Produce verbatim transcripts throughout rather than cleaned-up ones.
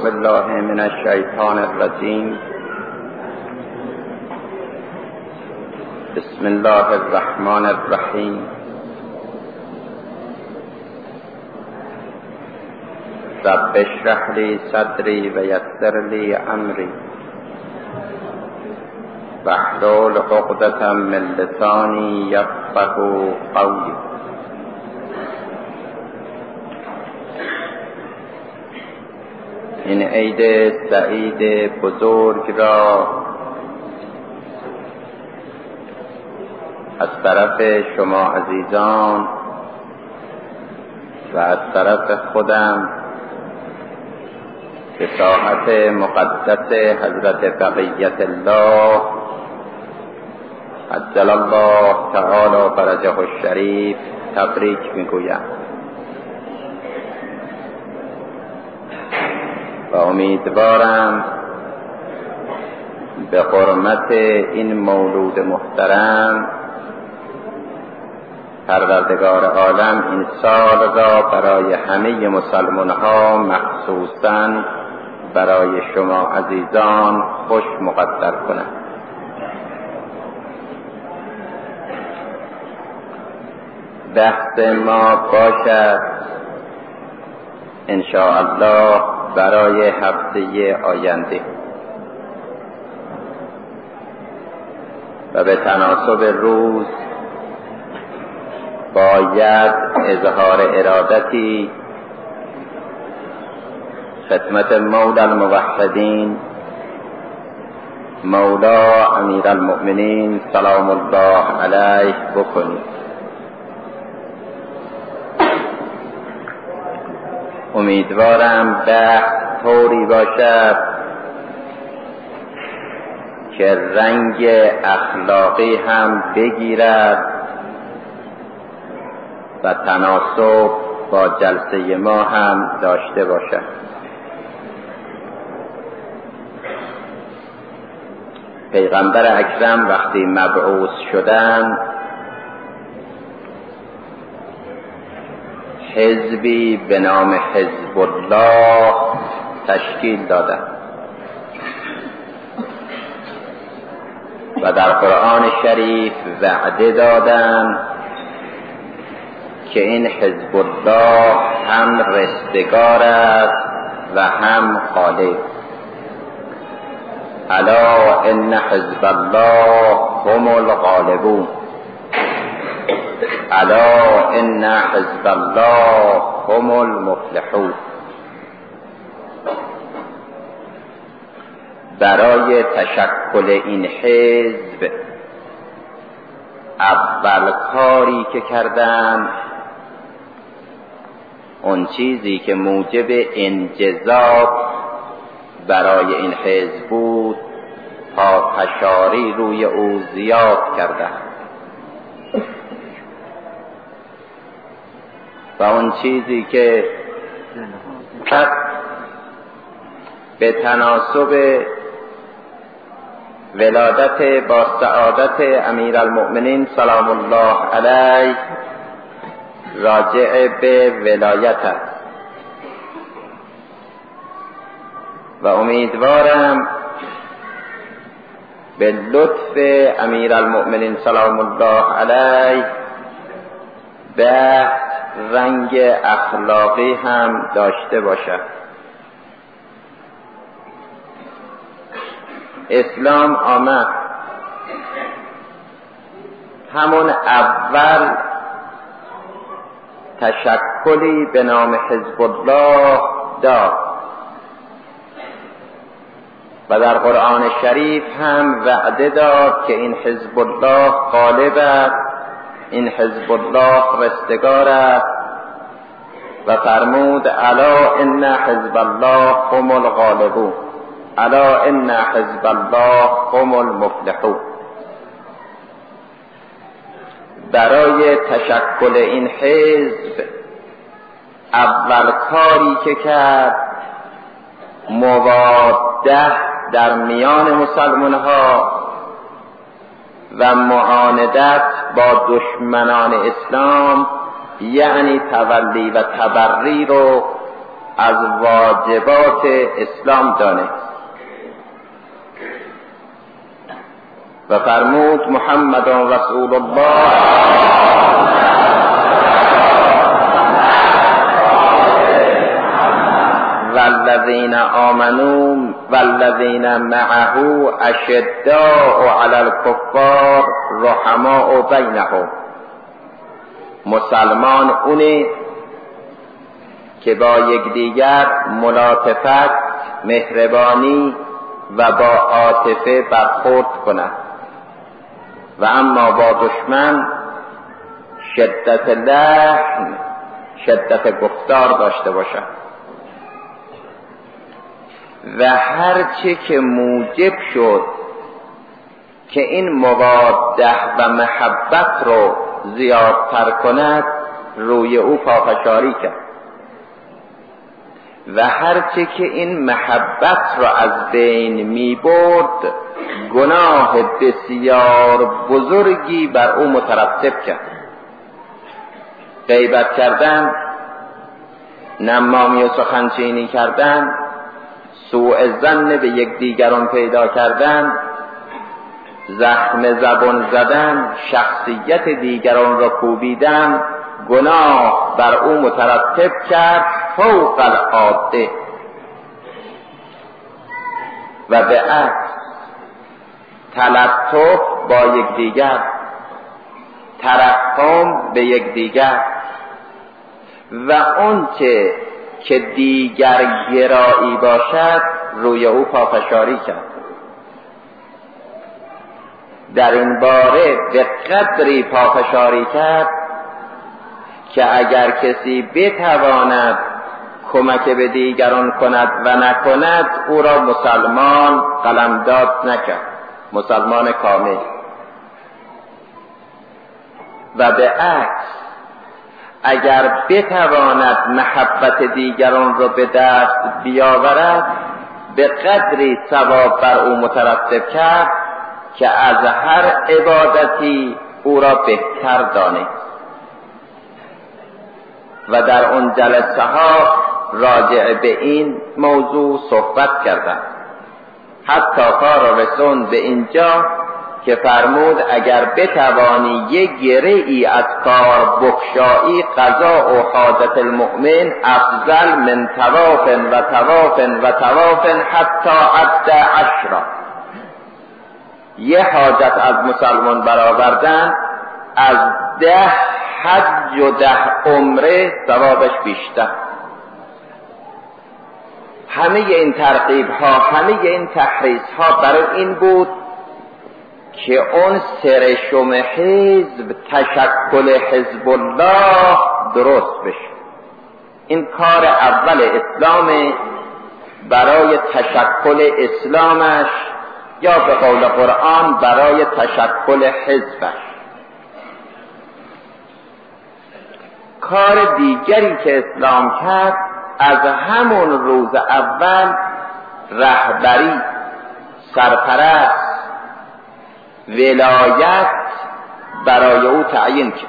بالله من الشیطان الرجیم. بسم الله الرحمن الرحیم. رب اشرح لی صدری و یسر لی امری واحلل عقدة من لسانی یفقهوا قولی. این عید سعید بزرگ را از طرف شما عزیزان و از طرف خودم به ساحت مقدس حضرت بقیت الله عجل الله تعالی فرجه الشریف تبریک میگویم و امیدوارم به حرمت این مولود محترم پروردگار عالم این سال را برای همه مسلمان ها مخصوصاً برای شما عزیزان خوش مقدر کنم. بحث ما باشد انشاءالله برای هفته آینده و به تناسب روز باید اظهار ارادتی خدمت مولا الموحدین مولا امیر المؤمنین سلام الله علیه بکنید. امیدوارم بحث طوری باشد که رنگ اخلاقی هم بگیرد و تناسب با جلسه ما هم داشته باشد. پیغمبر اکرم وقتی مبعوث شدند حزبی به نام حزب الله تشکیل دادند و در قرآن شریف وعده دادند که این حزب الله هم رستگار است و هم غالب. الا ان حزب الله هم الغالبون. الا ان حزب الله هم المفلحون. برای تشکل این حزب اول کاری که کردن، اون چیزی که موجب انجذاب برای این حزب بود پافشاری روی او زیاد کردن و اون چیزی که به تناسب ولادت با سعادت امیر المؤمنین سلام الله علیه راجع به ولایت است و امیدوارم به لطف امیر المؤمنین سلام الله علیه به رنگ اخلاقی هم داشته باشد. اسلام آمد همون اول تشکلی به نام حزب الله داد و در قرآن شریف هم وعده داد که این حزب الله غالب است، این حزب الله رستگار است و فرمود الا ان حزب الله هم الغالبون. الا ان حزب الله هم المفلحون. برای تشکل این حزب اول کاری که کرد مواده در میان مسلمان ها و معاندت با دشمنان اسلام، یعنی تولی و تبری رو از واجبات اسلام دانست و فرمود محمد رسول الله والذین آمنوا والذین معه اشداء علی الکفار رحماء بینهم. مسلمان اونه که با یکدیگر ملاطفت، مهربانی و با عاطفه برخورد کند و اما با دشمن شدت لحن، شدت گفتار داشته باشد. و هرچه که موجب شد که این مواده و محبت رو زیادتر کند روی او پافشاری کرد و هرچه که این محبت را از بین می برد گناه بسیار بزرگی بر او مترتب کرد. غیبت کردن، نمامی و سخنچینی کردن، سوء ظن به یکدیگران پیدا کردن، زخم زبان زدن، شخصیت دیگران را کوبیدن، گناه بر او مترتب کرد فوق العاده. و به عکس تلطف با یکدیگر، ترحم به یکدیگر و آنچه که دیگر گرایی باشد روی او پافشاری کرد. در این باره به قدری پافشاری کرد که اگر کسی بتواند کمک به دیگران کند و نکند او را مسلمان قلمداد نکرد، مسلمان کامل. و به عکس اگر بتواند محبت دیگران را به دست بیاورد به قدری ثواب بر او مترتب کرد که از هر عبادتی او را بهتر دانست. و در اون جلسه ها راجع به این موضوع صحبت کردند، حتی کار رسون به اینجا که فرمود اگر بتوانی یک گره ای از کار بکشایی قضا و حاجت المؤمن افضل من طواف و طواف و طواف حتی عد عشرا. یه حاجت از مسلمان برآوردن از ده حج و ده عمره ثوابش بیشتر. همه این ترغیب ها، همه این تحریص ها برای این بود که اون سرشم حزب، تشکل حزب الله درست بشه. این کار اول اسلام برای تشکل اسلامش، یا به قول قرآن برای تشکل حزبش. کار دیگری که اسلام کرد از همون روز اول رهبری، سرپرست، ولایت برای او تعیین کرد.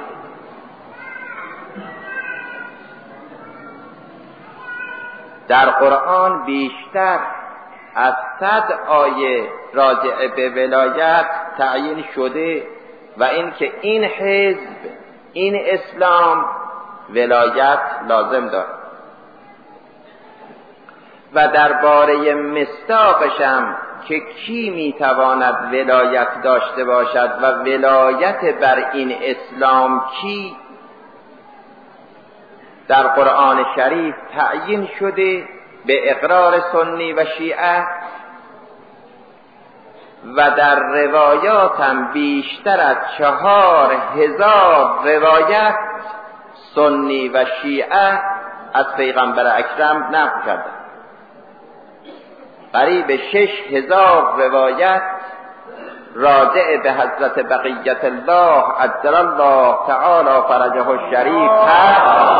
در قرآن بیشتر از صد آیه راجع به ولایت تعیین شده و اینکه این حزب، این اسلام ولایت لازم دارد. و درباره مصداقشم که کی میتواند ولایت داشته باشد و ولایت بر این اسلام کی، در قرآن شریف تعیین شده به اقرار سنی و شیعه و در روایات هم بیشتر از چهار هزار روایت سنی و شیعه از پیغمبر اکرم نقل کردند. قریب شش هزار روایت راجع به حضرت بقیت الله عجل الله تعالی فرجه الشریف هست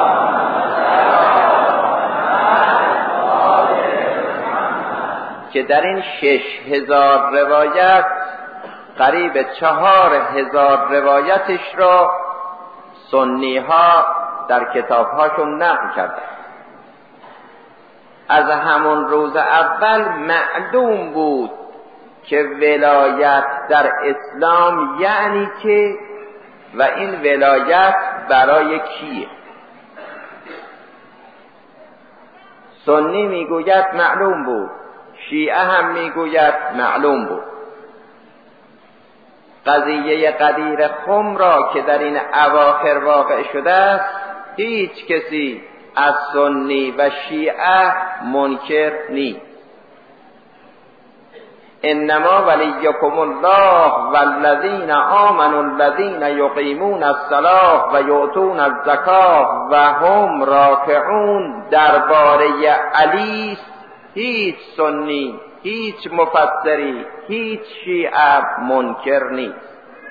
که در این شش هزار روایت قریب چهار هزار روایتش را سنی ها در کتاب هاشون نقل کردند. از همون روز اول معلوم بود که ولایت در اسلام یعنی که و این ولایت برای کیه. سنی میگوید معلوم بود، شیعه هم میگوید معلوم بود. قضیه غدیر خم را که در این اواخر واقع شده است هیچ کسی از سنی و شیعه منکر نیست. انما ولیکم الله والذین آمنوا الذین یقیمون الصلاة و یؤتون الزکاة و هم راکعون درباره علی هیچ سنی، هیچ مفسری، هیچ شیعه منکر نیست.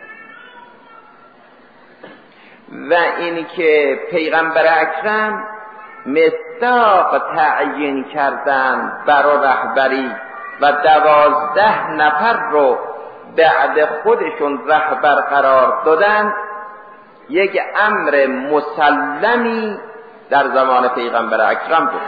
و اینکه پیغمبر اکرم مصداق تعیین کردن برای رهبری و دوازده نفر رو بعد خودشون رهبر قرار دادن یک امر مسلمی در زمان پیغمبر اکرم بود.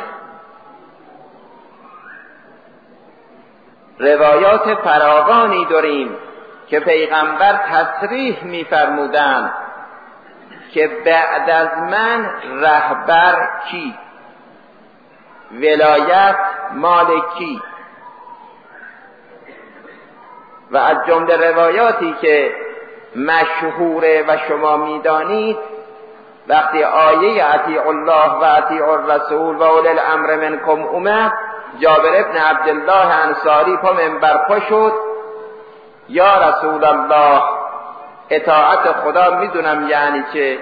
روایات فراوانی داریم که پیغمبر تصریح می‌فرمودند که بعد از من رهبر کی، ولایت مال کی. و از جمله روایاتی که مشهوره و شما میدانید وقتی آیه اطیعوا الله و اطیعوا الرسول و اولی الامر منکم اومد، جابر ابن عبدالله انصاری پا منبر پا شد، یا رسول الله اطاعت خدا میدونم یعنی چه،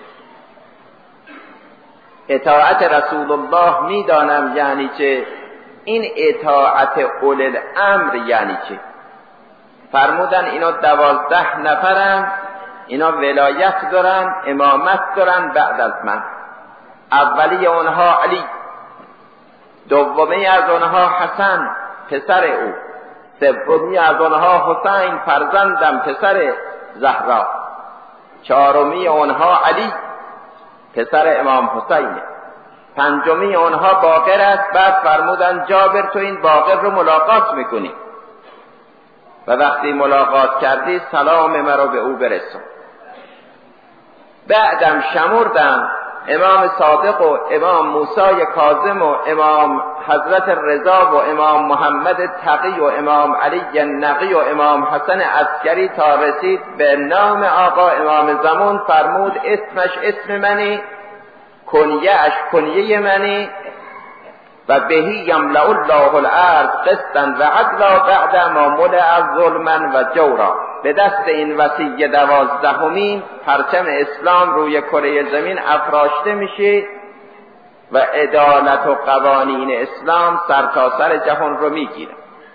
اطاعت رسول الله میدانم یعنی چه، این اطاعت اولی الامر یعنی چه؟ فرمودن اینا دوازده نفرن، اینا ولایت دارن، امامت دارن بعد از من. اولی اونها علی، دومی از اونها حسن پسر او، سومی از اونها حسین فرزندم پسر زهرا، چهارمی اونها علی پسر امام حسین، پنجمی اونها باقر است. بعد فرمودن جابر تو این باقر رو ملاقات میکنی و وقتی ملاقات کردی سلام مرا به او برسون. بعدم شمردم امام صادق و امام موسی کاظم و امام حضرت رضا و امام محمد تقی و امام علی نقی و امام حسن عسکری تا رسید به نام آقا امام زمان. فرمود اسمش اسم منی، کنیه‌اش کنیه منی و بهی یملأ الله الارض قسطا و عدلا بعد ما ملأ ظلما و جورا. به دست این وصی دوازدهمین پرچم اسلام روی کره زمین افراشته میشه و عدالت و قوانین اسلام سرتاسر سر جهان رو میگیره.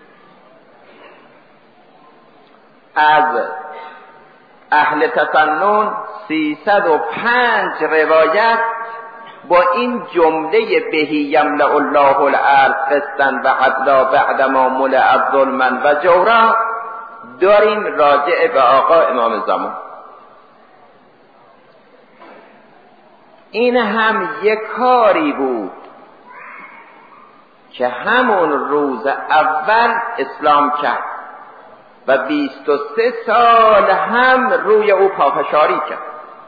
از اهل تسنن سیصد و پنج روایت با این جمله بهی یملأ الله الارض قسطا و عدلا بعد ما ملأ ظلما و جورا داریم راجع به آقا امام زمان. این هم یک کاری بود که همون روز اول اسلام کرد و بیست و سه سال هم روی او پافشاری کرد.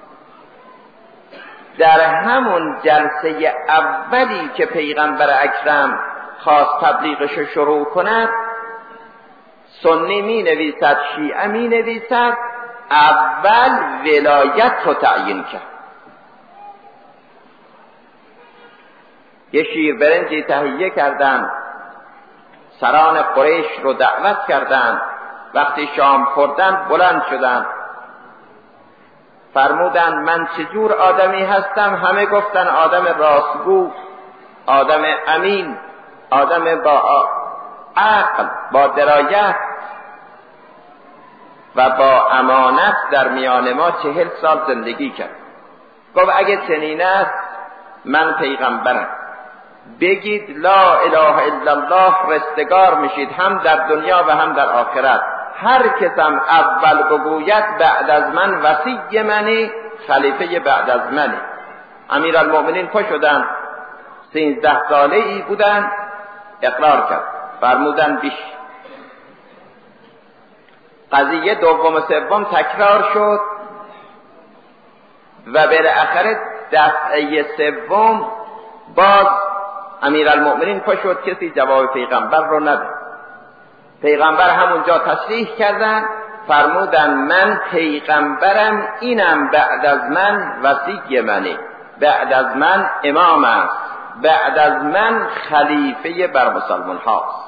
در همون جلسه اولی که پیغمبر اکرم خواست تبلیغش رو شروع کند، سنی می نویسد شیعه می نویسد اول ولایت رو تعیین کرد. یه شیر برنجی تهیه کردن، سران قریش رو دعوت کردن، وقتی شام خوردن بلند شدن فرمودن من چجور آدمی هستم؟ همه گفتن آدم راستگو، آدم امین، آدم با عقل، با درایت و با امانت در میان ما چهل سال زندگی کرد. گفت اگه چنین است من پیغمبرم، بگید لا اله الا الله رستگار میشید هم در دنیا و هم در آخرت. هر کسم اول بگوید بعد از من وصی منی، خلیفه بعد از منی. امیرالمؤمنین پا شدن، سیزده ساله ای بودن، اقرار کرد، فرمودن بیش. قضیه دوم و سوم تکرار شد و بالاخره دفعه سوم باز امیرالمؤمنین پا شد، کسی جواب پیغمبر رو نداد. پیغمبر همونجا تصریح کردن، فرمودن من پیغمبرم، اینم بعد از من وصی منه، بعد از من امام است، بعد از من خلیفه بر مسلمان هاست.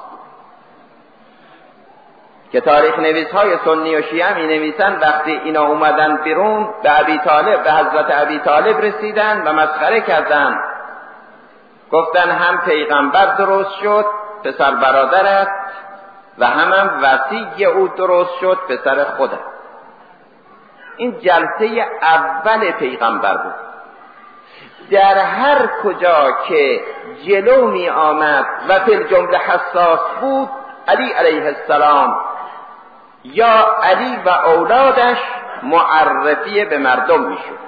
که تاریخ نویس های سنی و شیعه می نویسن وقتی اینا اومدن بیرون به ابی طالب، به حضرت ابی طالب رسیدن و مسخره کردن، گفتن هم پیغمبر درست شد پسر برادرت و هم هم وصی او درست شد پسر خودت. این جلسه اول پیغمبر بود. در هر کجا که جلو می آمد و فی الجمله حساس بود، علی علیه السلام یا علی و اولادش معرفی به مردم می شد.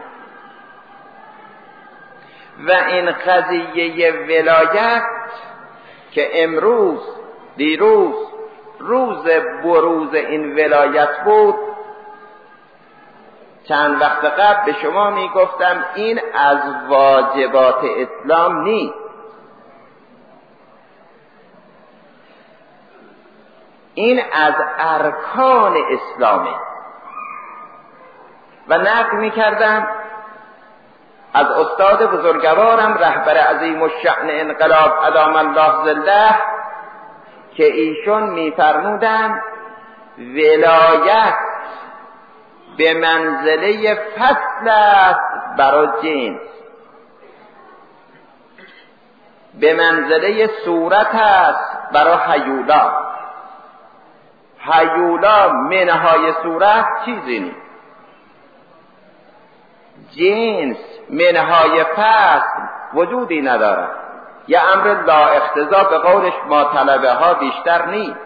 و این قضیه ولایت که امروز دیروز روز بروز این ولایت بود، چند وقت قبل به شما می گفتم این از واجبات اسلام نیست. این از ارکان اسلامه. و نقل می کردم از استاد بزرگوارم رهبر عظیم الشأن انقلاب ادام الله ظله که ایشون می فرمودن ولایت به منزله فصل است برای جنس، به منزله صورت است برای هیولا. هیولا منهای صورت چیزی نیست، جنس منهای فصل وجودی ندارد. یه امر لا اقتضا به قولش ما طلبه ها بیشتر نیست.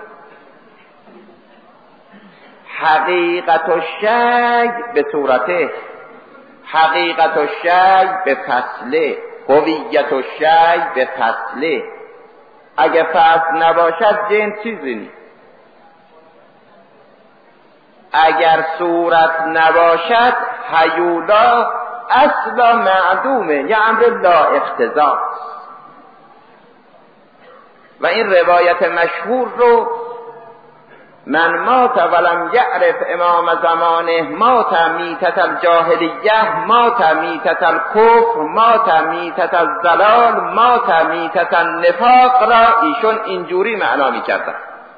حقیقت و شی به صورته، حقیقت و شی به فصله، هویت و شی به فصله. اگه فصل نباشد جنس چیزی نیست. اگر صورت نباشد هیولا اصلا معدومه، یه امر لا اقتضا. و این روایت مشهور رو من مات ولم یعرف امام زمانه مات میتت الجاهلیه مات میتت الکفر مات میتت الضلال مات میتت النفاق را ایشون اینجوری معنا میکردن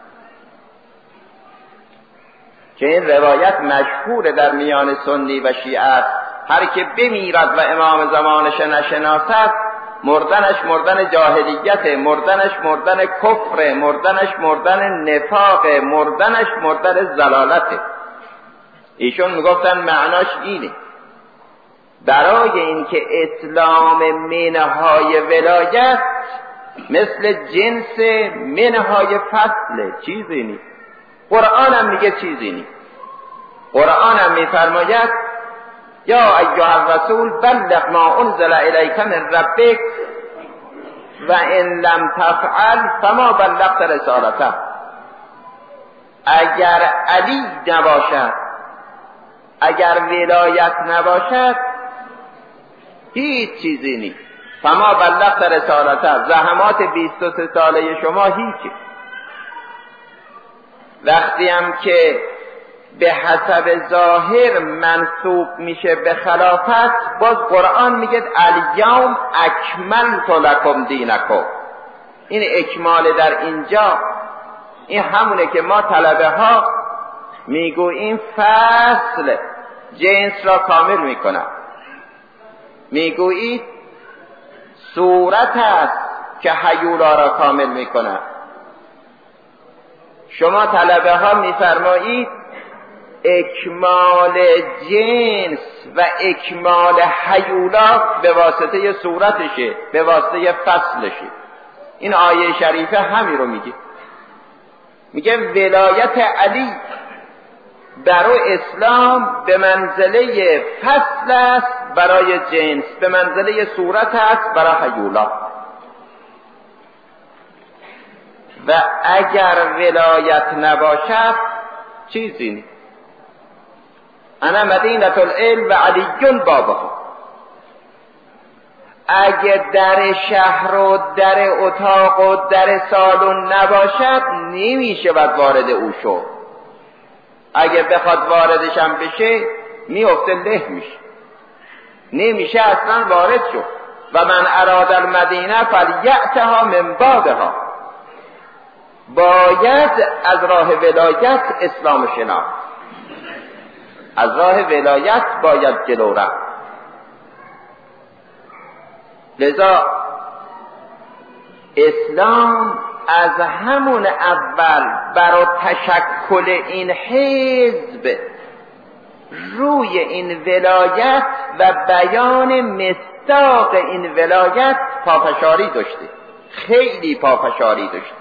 که این روایت مشهور در میان سنی و شیعه. هر که بمیرد و امام زمانش نشناسد مردنش مردن جاهلیت، مردنش مردن کفر، مردنش مردن نفاق، مردنش مردن ضلالت. ایشون میگفتن معناش اینه. برای اینکه اسلام منهای ولایت مثل جنس منهای فصل چیزی نیست. قرآن هم میگه چیزی نیست. قرآن هم میفرماید یا ایها الرسول بلغ ما انزل الیک من ربک و ان لم تفعل فما بلغت رسالته. اگر علی نباشد، اگر ولایت نباشد هیچ چیزی نیست. فما بلغت رسالته، زحمات بیست و سه ساله شما هیچی. وقتی هم که به حسب ظاهر منسوب میشه به خلافت، باز قرآن میگه الیوم اکملت لکم دینکم. این اکمال در اینجا این همونه که ما طلبه ها میگوییم فصل جنس را کامل میکنه. میگویید صورت است که هیولا را کامل میکنه. شما طلبه ها میفرمایید اکمال جنس و اکمال هیولا به واسطه صورتشه، به واسطه فصلشه. این آیه شریفه همین رو میگه. میگه ولایت علی برای اسلام به منزله فصل است برای جنس، به منزله صورت است برای هیولا. و اگر ولایت نباشد چیزی نیست. انا مدینة العلم و علیون بابها. اگه در شهر و در اتاق و در سالن نباشد نمیشه باید وارد او شد. اگه بخواد واردش هم بشه میفته له میشه، نمیشه اصلا وارد شد. و من اراد المدینه فلیأتها من بابها. باید از راه ولایت اسلام شناخت، از راه ولایت باید جلو رفت. لذا اسلام از همون اول برای تشکل این حزب روی این ولایت و بیان مصداق این ولایت پافشاری داشته، خیلی پافشاری داشته.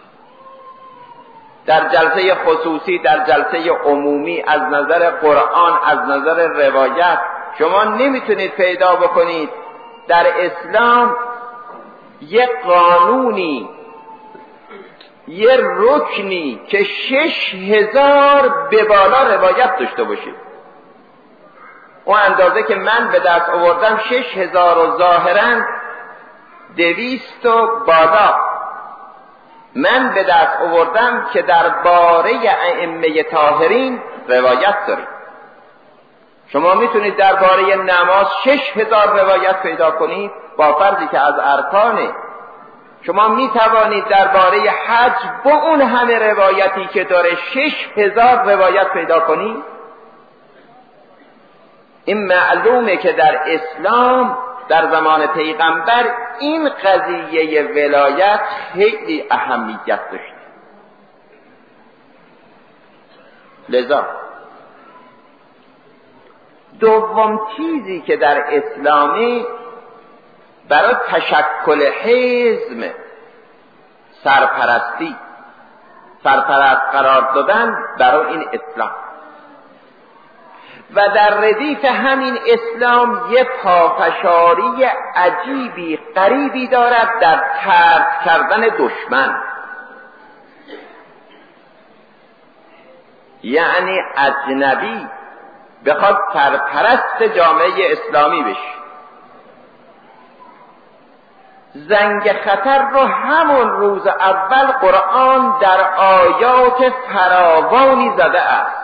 در جلسه خصوصی، در جلسه عمومی، از نظر قرآن، از نظر روایت شما نمیتونید پیدا بکنید در اسلام یک قانونی، یک رکنی که شش هزار به بالا روایت داشته باشه. اون اندازه که من به دست آوردم شش هزار و ظاهرا دویست و بالا من به دست آوردم که در باره ائمه طاهرین روایت داریم. شما میتونید در باره نماز شش هزار روایت پیدا کنید با فرضی که از ارکانه. شما میتوانید در باره حج با اون همه روایتی که داره شش هزار روایت پیدا کنید. این معلومه که در اسلام در زمان پیغمبر این قضیه ولایت خیلی اهمیت داشت. لذا دوم چیزی که در اسلامی برای تشکل حزب سرپرستی، سرپرست قرار دادن برای این اسلام و در ردیف همین اسلام یه پافشاری عجیبی غریبی دارد در طرد کردن دشمن. یعنی اجنبی بخواد سرپرست جامعه اسلامی بشه، زنگ خطر رو همون روز اول قرآن در آیات فراوانی زده است.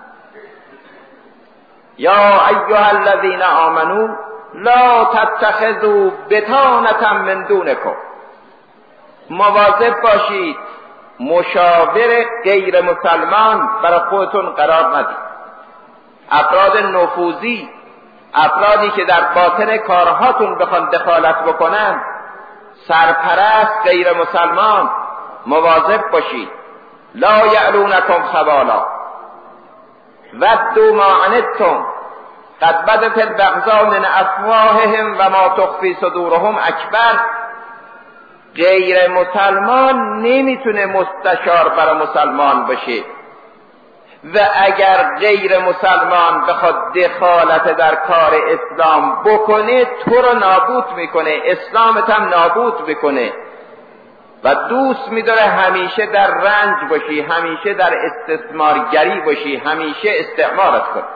یا ایها الذین آمنوا لا تتخذوا بطانة من دونکم. مواظب باشید مشاور غیر مسلمان برای خودتون قرار ندید. افراد نفوذی، افرادی که در باطن کارهاتون بخوان دخالت بکنن، سرپرست غیر مسلمان، مواظب باشید. لا یعلونکم خبالا ودوا ما عنتم قد بدت البغضاء من افواههم و ما تخفی صدورهم اکبر. غیر مسلمان نمیتونه مستشار برای مسلمان باشه و اگر غیر مسلمان بخواد دخالت در کار اسلام بکنه تو رو نابود میکنه، اسلامت هم نابود میکنه و دوست میداره همیشه در رنج باشی، همیشه در استثمارگری باشی، همیشه استعمارت کنه.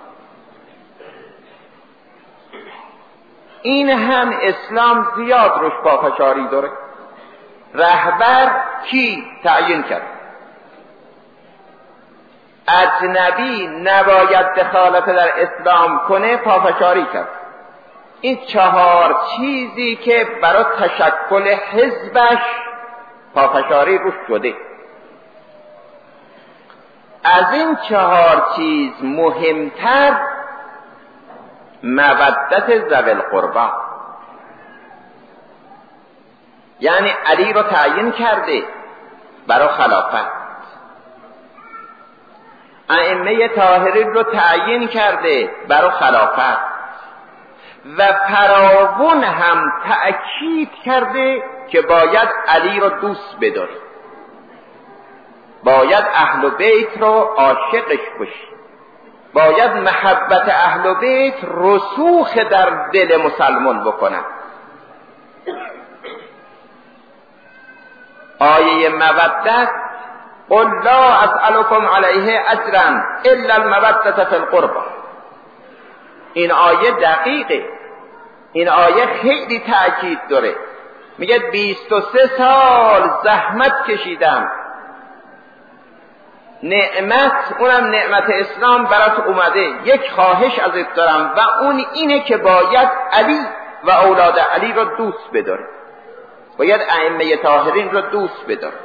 این هم اسلام زیاد روش پافشاری داره. رهبر کی تعیین کرد؟ اجنبی نباید دخالت در اسلام کنه، پافشاری کرد. این چهار چیزی که برای تشکل حزبش پافشاری روش شده. از این چهار چیز مهمتر مودت ذوی القربی. یعنی علی رو تعیین کرده برای خلافت، ائمه طاهرین رو تعیین کرده برای خلافت و فراوان هم تأکید کرده که باید علی رو دوست بداری، باید اهل بیت رو عاشقش باشی، باید محبت اهل بیت رسوخ در دل مسلمان بکنه. آیه مودت قل لا اسألكم علیه اجرا الا المودة فی القربى. این آیه دقیقه، این آیه خیلی تأکید داره. میگه بیست و سه سال زحمت کشیدم، نعمت، اونم نعمت اسلام برات اومده، یک خواهش ازت دارم و اون اینه که باید علی و اولاد علی رو دوست بداری، باید ائمه طاهرین رو دوست بداری.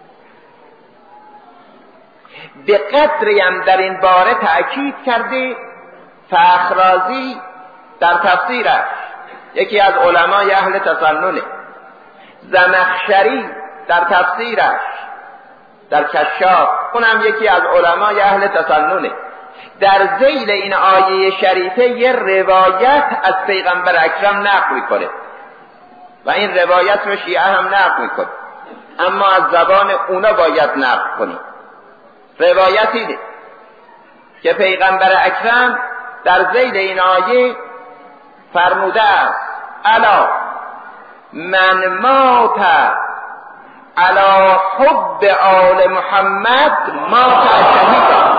به قدری هم در این باره تأکید کرده فخرازی در تفسیرش، یکی از علمای اهل تسننه، زمخشری در تفسیرش در کشاف، اونم یکی از علمای اهل تسننه، در ذیل این آیه شریفه یه روایت از پیغمبر اکرم نقل میکنه و این روایت رو شیعه هم نقل میکنه، اما از زبان اونا باید نقل کنیم. روایت اینه که پیغمبر اکرم در ذیل این آیه فرموده است الا من مات علی حب آل محمد مات شهیدا.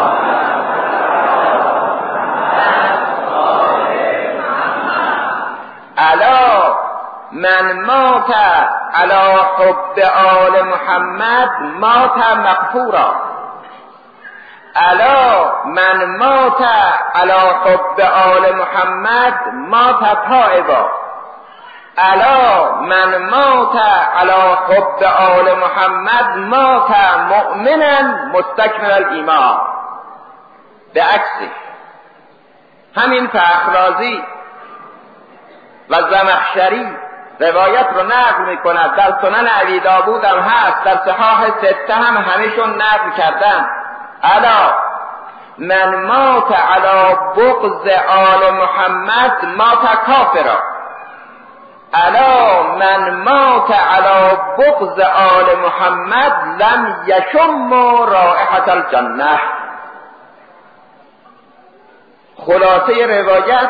الا من مات علی حب آل محمد مات مغفورا. الا من مات علی حب آل محمد مات تائبا. الا من مات علی حب آل محمد مات مؤمنا مستکمل الایمان. به عکسش همین فخرازی و زمخشری روایت رو نقل میکند، در سنن ابی داوود هم هست، در صحاح سته هم همشون نقل کردن. الا من مات علی بغض آل محمد مات کافرا. الا من مات علی بغض آل محمد لم یشم رائحة الجنة. خلاصه روایت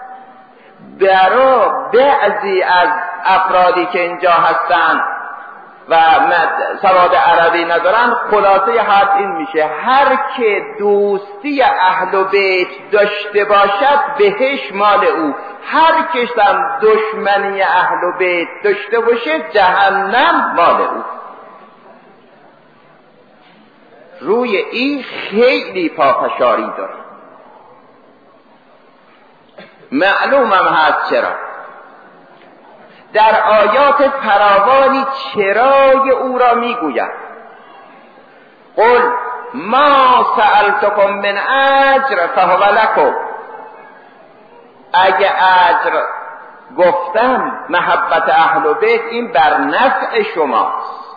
برای بعضی از افرادی که اینجا هستن و سواد عربی ندارن، خلاصه حرف این میشه هر که دوستی اهل و بیت داشته باشد بهش مال او، هر کس هم دشمنی اهل و بیت داشته باشه جهنم مال او. روی این خیلی پافشاری داره، معلومم هست چرا. در آیات فراوانی چرای او را میگوید. قل ما سألتکم من اجر فهو لکم. اگه اجر گفتم محبت اهل و بیت این بر نفع شماست.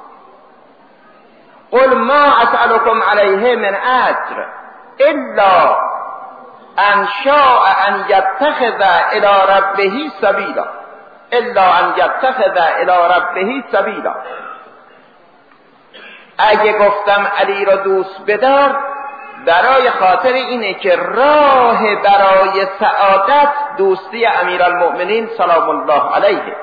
قل ما اسألکم علیه من اجر الا ان شاء ان یتخذ الی ربه سبیلا الا ان یتخذ الی ربه سبیلا. اگه گفتم علی را دوست بدار برای خاطر اینه که راه برای سعادت دوستی امیرالمؤمنین سلام الله علیه.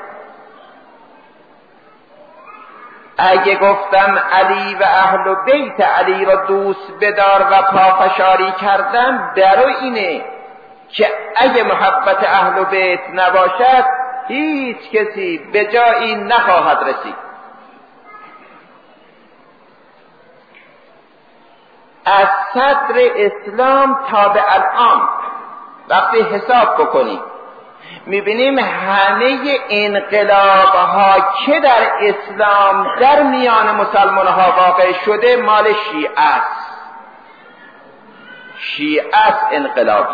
اگه گفتم علی و اهل بیت علی را دوست بدار و پافشاری کردم برای اینه که اگه محبت اهل بیت نباشد هیچ کسی به جایی نخواهد رسید. از صدر اسلام تا به الان وقتی حساب بکنیم میبینیم همه انقلاب ها که در اسلام در میان مسلمان ها واقع شده مال شیعه است. شیعه است انقلابی.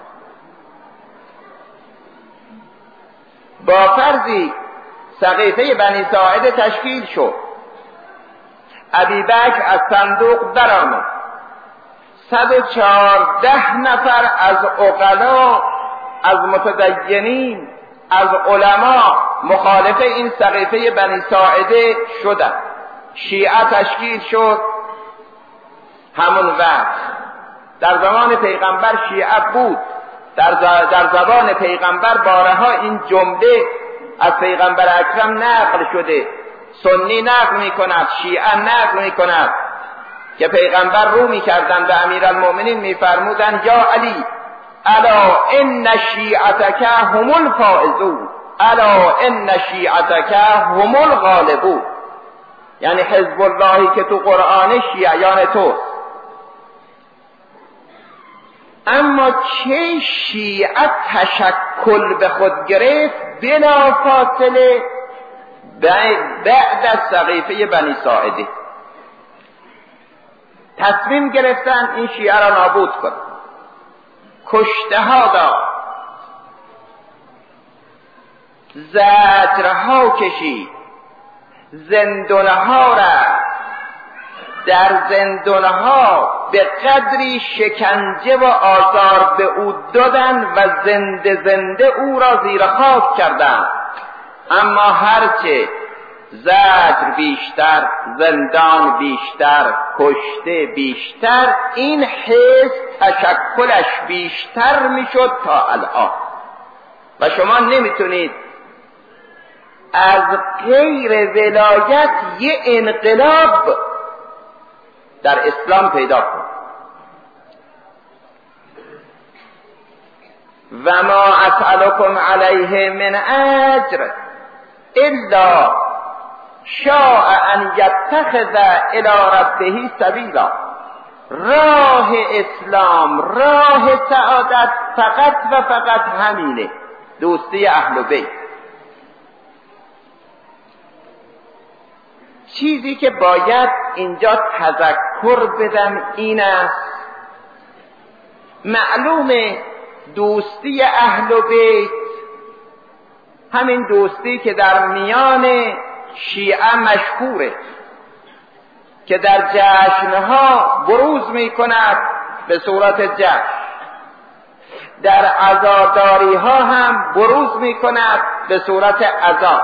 با فرضی سقیفه بنی ساعده تشکیل شد، ابی بکر از صندوق درآمد، صد و چهارده نفر از عقلا، از متدینین، از علما مخالف این سقیفه بنی ساعده شدند. شیعه تشکیل شد. همون وقت در زمان پیغمبر شیعه بود. در, در زبان پیغمبر بارها این جمله از پیغمبر اکرم نقل شده سنی نقل می کند، شیعه نقل می کند که پیغمبر رو می کردن به امیرالمؤمنین می فرمودن یا علی الا ان شیعتک هم الفائزون، الا ان شیعتک هم الغالبون. یعنی حزب اللهی که تو قرآن شیعیان توست. اما چه شیعه تشکل به خود گرفت بلا فاصله بعد از سقیفه بنی ساعده. تصمیم گرفتن این شیعه را نابود کن، کشته ها داد، زجرها کشید، زندانها را در زندانها به قدری شکنجه و آزار به او دادن و زنده زنده او را زیر خاک کردند. اما هرچه زجر بیشتر، زندان بیشتر، کشته بیشتر، این حس تشکلش بیشتر میشد تا الان. و شما نمیتونید از غیر ولایت یه انقلاب در اسلام پیدا کن. و ما اسألكم علیه من اجر الا شاء ان یتخذ الی ربه سبیلا. راه اسلام، راه سعادت فقط و فقط همینه، دوستی اهل بیت. چیزی که باید اینجا تذکر بدم این است، معلومه دوستی اهل بیت همین دوستی که در میان شیعه مشهوره، که در جشنها بروز می کند به صورت جشن، در عزاداری ها هم بروز می کند به صورت عزا.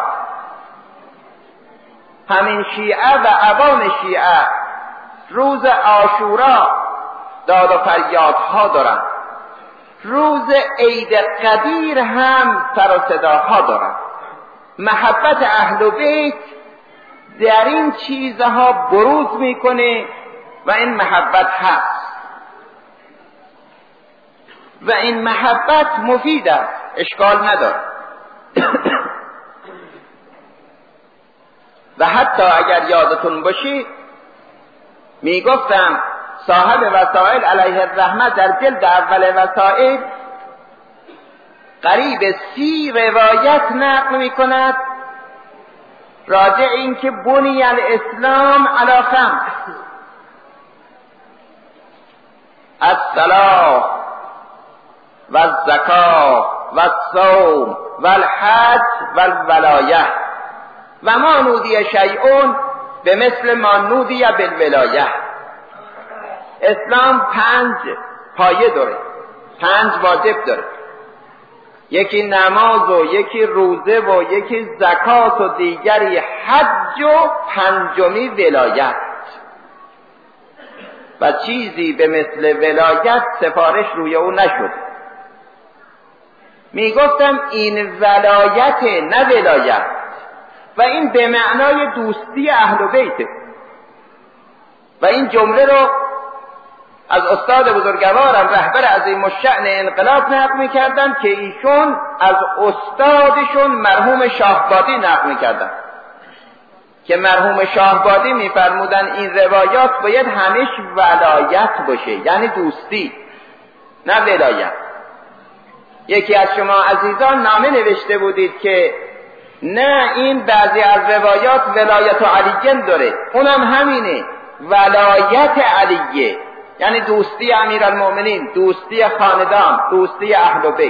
همین شیعه و عوام شیعه روز عاشورا داد و فریادها دارند، روز عید قدیر هم سر و صداها دارند. محبت اهل بیت در این چیزها بروز میکنه و این محبت هست و این محبت مفید است، اشکال نداره. و حتی اگر یادتون باشه میگفتم صاحب وسائل علیه الرحمه در جلد اول وسائل قریب سی روایت نقل میکند راجع این که بنی الاسلام علی خمس: الصلاة و الزکاة و الصوم و الحج و الولایه و ما نودی شیئون به مثل ما نودی بالولایه. اسلام پنج پایه داره، پنج واجب داره، یکی نماز و یکی روزه و یکی زکات و دیگری حج و پنجمی ولایت. و چیزی به مثل ولایت سفارش روی او نشد. میگفتم این ولایت نه ولایت، و این به معنای دوستی اهل بیت. و این جمله رو از استاد بزرگوارم رهبر عظیم الشأن انقلاب نقل می‌کردن که ایشون از استادشون مرحوم شاهبادی نقل می‌کردن که مرحوم شاهبادی می‌فرمودن این روایات باید همیشه ولایت باشه، یعنی دوستی نه ولایت. یکی از شما عزیزان نامه نوشته بودید که نه این بعضی از روایات ولایت علیه داره، اونم همینه، ولایت علیه، یعنی دوستی امیرالمؤمنین، دوستی خاندان، دوستی اهل بیت.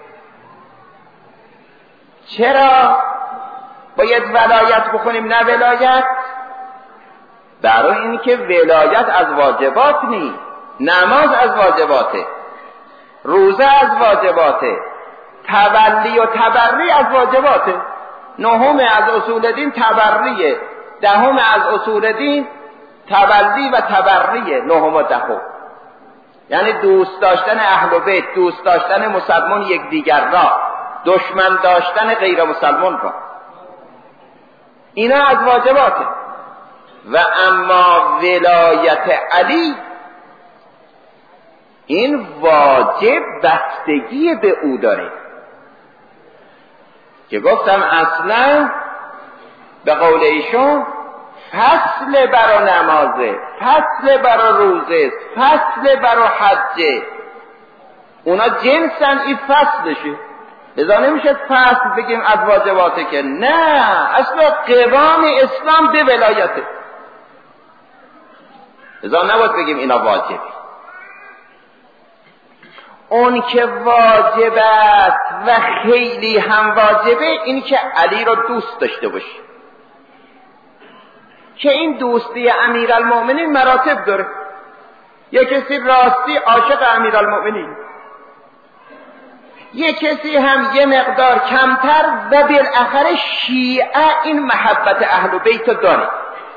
چرا باید ولایت بکنیم نه ولایت؟ برای اینکه ولایت از واجبات نیست، نماز از واجباته، روزه از واجباته، تولی و تبری از واجباته. نهم از اصول دین تبریه، دهم از اصول دین تولی و تبریه، نهم و دهم. یعنی دوست داشتن اهل بیت، دوست داشتن مسلمان یکدیگر را، دشمن داشتن غیر مسلمان را. اینا از واجباته. و اما ولایت علی، این واجب بستگی به او داره که گفتم اصلا به قول ایشون فصل برا نمازه، فصل برا روزه، فصل برا حجه، اونا جنسن، این فصلشه. لذا نمیشه فصل بگیم از واجباته، که نه، اصلا قوام اسلام به ولایته. لذا نباید بگیم اینا واجبه. اون که واجب است و خیلی هم واجبه این که علی رو دوست داشته باشی، که این دوستی امیرالمؤمنین مراتب داره. یک کسی راستی عاشق امیرالمؤمنین، یک کسی هم یه مقدار کمتر، و بالاخره شیعه این محبت اهل بیت داره.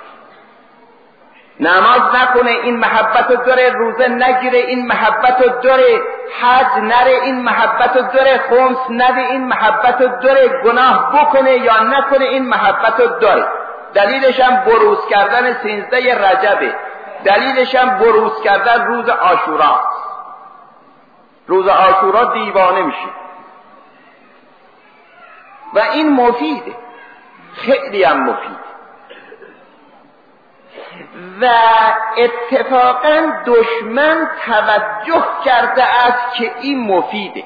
نماز نکنه این محبت رو داره، روزه نگیره این محبت رو داره، حج نره این محبت رو داره، خمس نده این محبت رو داره، گناه بکنه یا نکنه این محبت رو داره. دلیلش هم بروز کردن سیزده رجبه، دلیلش هم بروز کردن روز عاشورا. روز عاشورا دیوانه میشه و این مفیده، خیلی هم مفیده. و اتفاقا دشمن توجه کرده است که این مفیده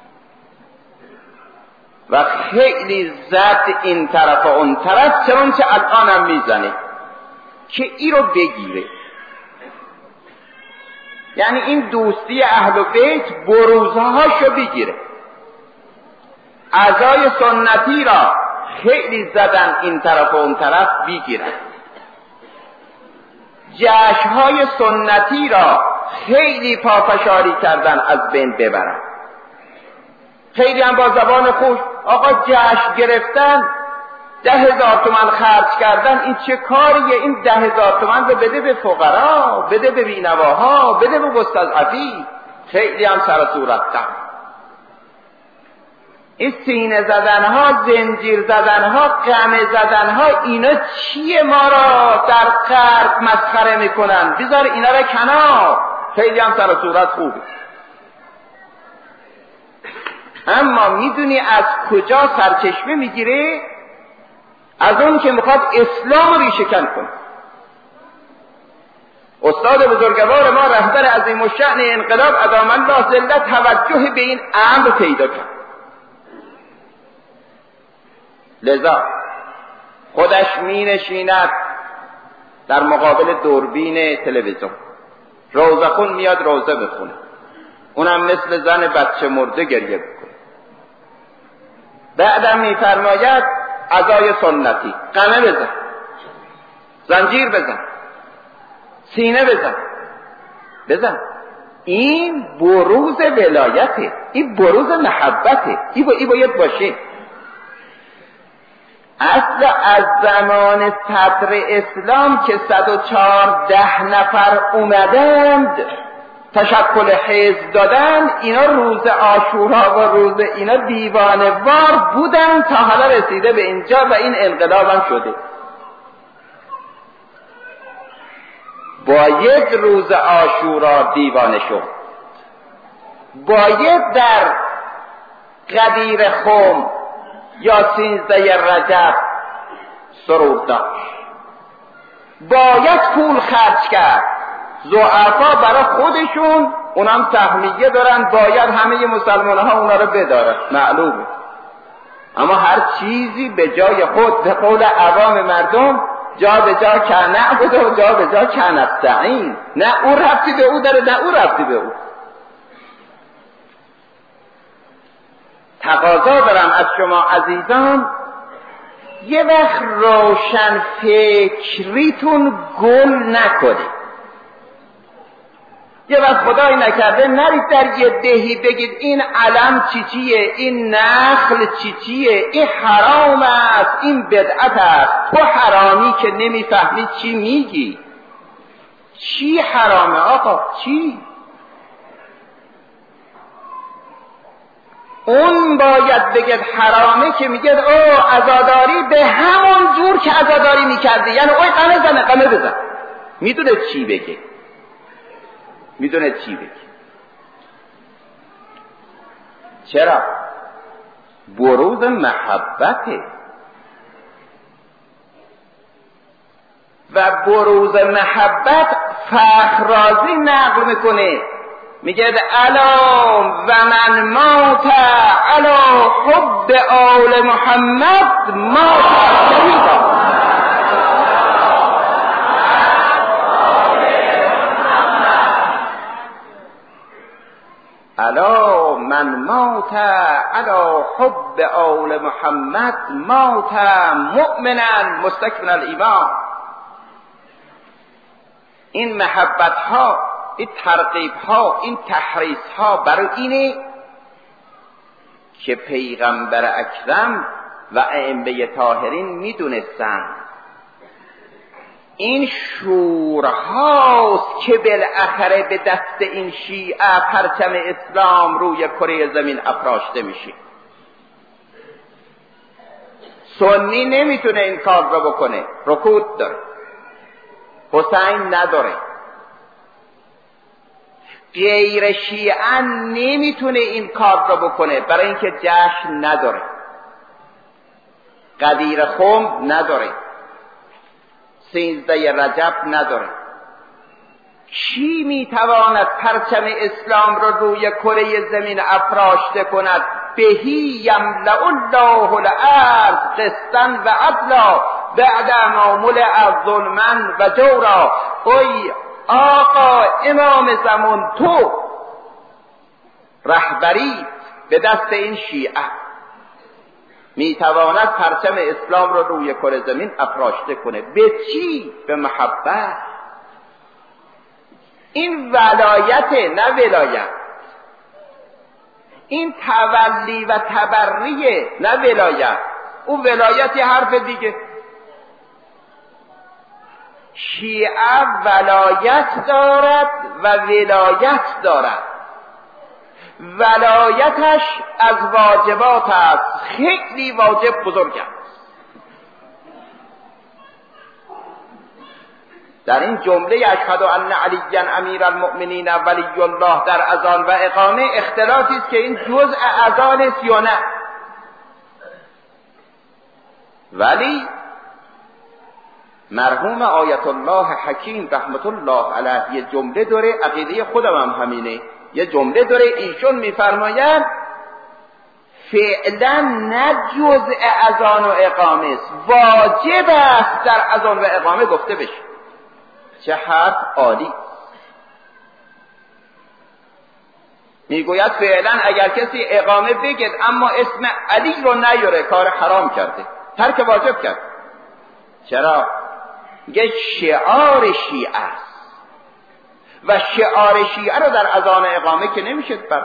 و خیلی زد این طرف و اون طرف، چنانچه الان هم میزنه که ای رو بگیره. یعنی این دوستی اهل بیت بروزهاشو بگیره. اعضای سنتی را خیلی زدن این طرف و اون طرف بگیرن. جشن‌های سنتی را خیلی پافشاری کردن از بین ببرن. خیلی هم با زبان خوش آقا جشن گرفتن، ده هزار تومن خرج کردن، این چه کاریه؟ این ده هزار تومن رو بده به فقرا، بده به بینواها، بده به مستضعفی. خیلی هم سر صورت دم. این سینه زدنها، زنجیر زدنها، قمه زدنها، اینا چیه؟ ما را در غرب مسخره میکنن، بذار اینا را کنار. خیلی هم سر صورت خوبه. اما میدونی از کجا سرچشمه میگیره؟ از اون که میخواد اسلام رو ریشه‌کن کنه. استاد بزرگوار ما رهبر عظیم الشأن انقلاب ادام الله ظله توجه به این امر پیدا کرد. لذا خودش می نشیند در مقابل دوربین تلویزیون، روزه خون میاد روزه بخونه، اونم مثل زن بچه مرده گریه بکنه. بعدم میفرماید اعضای سنتی قمه بزن، زنجیر بزن، سینه بزن بزن. این بروز ولایته، این بروز محبته، این با این باید باشه. اصل از زمان صدر اسلام که صد و چهارده نفر اومدند تشکل حزب دادن، اینا روز عاشورا و روز اینا دیوانه وار بودن تا حالا رسیده به اینجا و این انقلاب هم شده. باید روز عاشورا دیوانه شد، باید در غدیر خم یا سیزده رجب سرود داشت، باید پول خرج کرد. ضعفا برای خودشون اونم تهمیه دارن، باید همه مسلمان ها اونا رو بدارن، معلومه. اما هر چیزی به جای خود، به قول عوام مردم، جا به جا که نعبد و جا به جا که نستعین. نه او ربطی به او داره نه او ربطی به او. تقاضا دارم از شما عزیزان یه وقت روشن فکریتون گل نکنه. یه وقت خدای نکرده نرید در یه دهی بگید این علم چی چیه، این نخل چی چیه، این حرام است، این بدعت است. تو حرامی که نمیفهمی چی میگی. چی حرامه آقا؟ چی؟ اون باید بگه حرامه که میگه او عزاداری به همون جور که عزاداری میکردی، یعنی اوی قمه زنه قمه بزن. میدونه چی بگه، میدونه چی بگه. چرا؟ بروز محبته و بروز محبت فخرازی نقل میکنه، میگه الا و من مات علی حب آل محمد مات شهیدا. الا من مات علی حب آل محمد مات مؤمنا مستکملا الایمان. این محبت ها، این ترغیب ها، این تحریص ها برای اینه که پیغمبر اکرم و ائمه طاهرین میدونستن این شورهاست که بالاخره به دست این شیعه پرچم اسلام روی کره زمین افراشته میشه. سنی نمیتونه این کار رو بکنه، رکود داره، حسین نداره، غیر شیعه نمیتونه این کار رو بکنه برای اینکه جشن نداره، قدیر خم نداره، سیزده رجب نداره. کی میتواند پرچم اسلام را روی کره زمین افراشته کند؟ بهی یملأ الله الارض قسطا و عدلا بعد ما ملئ ظلما و جورا. اوی آقا امام زمان، تو رهبری به دست این شیعه میتواند پرچم اسلام را روی کره زمین افراشته کنه. به چی؟ به محبت. این ولایت، نه ولایت. این تولی و تبریه، نه ولایت. اون ولایت یه حرف دیگه. شیعه ولایت دارد و ولایت دارد. ولایتش از واجبات است، خیلی واجب بزرگ است. در این جمله اشهد ان علی امیر المؤمنین ولی الله در اذان و اقامه اختلافی است که این جزء اذان است یا نه. ولی مرحوم آیت الله حکیم رحمت الله علیه یه جمله داره، عقیده خودم هم همینه، یه جمله داره ایشون میفرماید فعلا نه جزء اذان و اقامه است، واجب است در اذان و اقامه گفته بشه. چه حرف عالی. میگوید فعلا اگر کسی اقامه بگید اما اسم علی رو نیاره کار حرام کرده، ترک واجب کرد. چرا؟ میگه شعار شیعه است و شعار شیعه رو در اذان اقامه که نمیشه بر.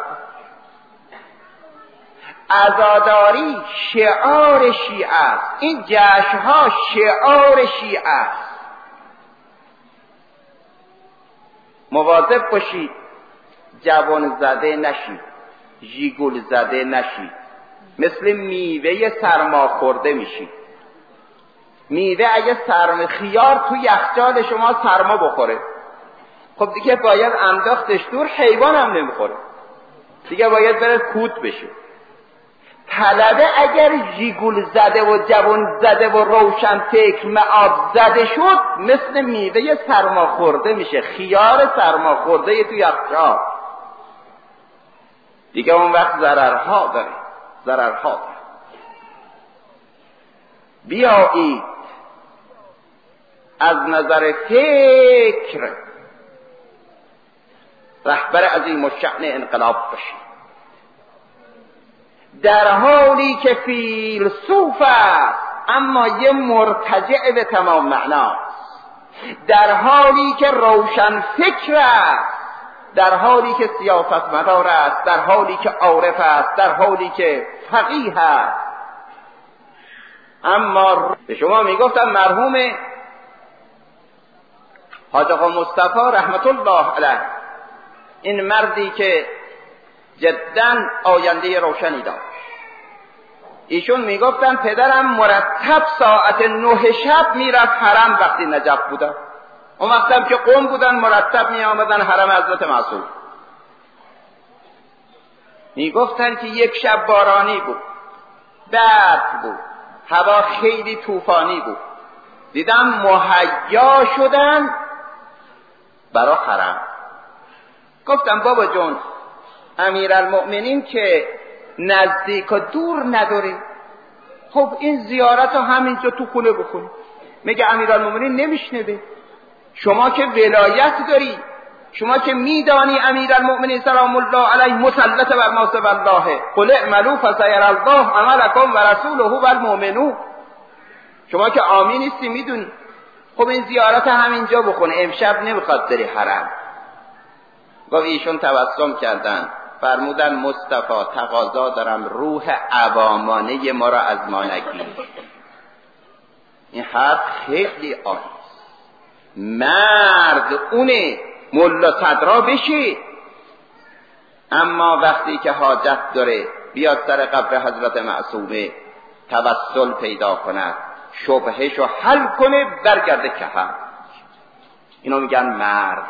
عزاداری شعار شیعه است، این جشن‌ها شعار شیعه است. مواظب باشید جوان زده نشید، ژیگول زده نشید، مثل میوه سرما خورده میشید. میوه اگه سرما، خیار تو یخچال شما سرما بخوره، خب دیگه باید انداختش دور، حیوان هم نمیخوره دیگه، باید بره کود بشه. طلبه اگر ژیگول زده و جوان زده و روشن فکر معاب زده شد، مثل میوه سرما خورده میشه، خیار سرما خورده تو یخچال دیگه، اون وقت ضررها داره، ضررها داره. بیایید از نظر فکر رهبر عظیم الشأن انقلاب باشید، در حالی که فیلسوف است اما یه مرتجع به تمام معناست، در حالی که روشن فکر است، در حالی که سیاستمدار است، در حالی که عارف است، در حالی که فقیه است. اما به شما میگفتم مرحوم حاج آقا مصطفی رحمت الله علیه، این مردی که جدا آینده روشنی داشت. ایشون میگفتن پدرم مرتب ساعت نه شب میرفت حرم وقتی نجف بودن. اون وقتم که قوم بودن مرتب می آمدن حرم حضرت معصوم. میگفتن که یک شب بارانی بود، برف بود، هوا خیلی طوفانی بود، دیدم مهیا شدن برای حرم. گفتم بابا جون امیرالمؤمنین که نزدیک و دور نداره، خب این زیارت رو همینجا تو خونه بکنی. میگه امیرالمؤمنین نمیشنوه. شما که ولایت داری، شما که میدانی امیرالمؤمنین سلام الله علیه مسلط بر ما سوی الله، قل اعملوا فسیری الله عملکم و رسوله والمؤمنون. شما که آمین نیستی میدونی. خب این زیارت همینجا بکنه، امشب نمیخواد بری حرم. گفت ایشون تبسم کردن، فرمودن مصطفی تقاضا دارم روح عوامانه ما را از ما نگیر. این حرف خیلی عالی است. مرد اونه ملا صدرا بشه، اما وقتی که حاجت داره بیاد سر قبر حضرت معصومه توسل پیدا کند، شبهشو حل کنه، برگرده کفن. اینو میگن مرد.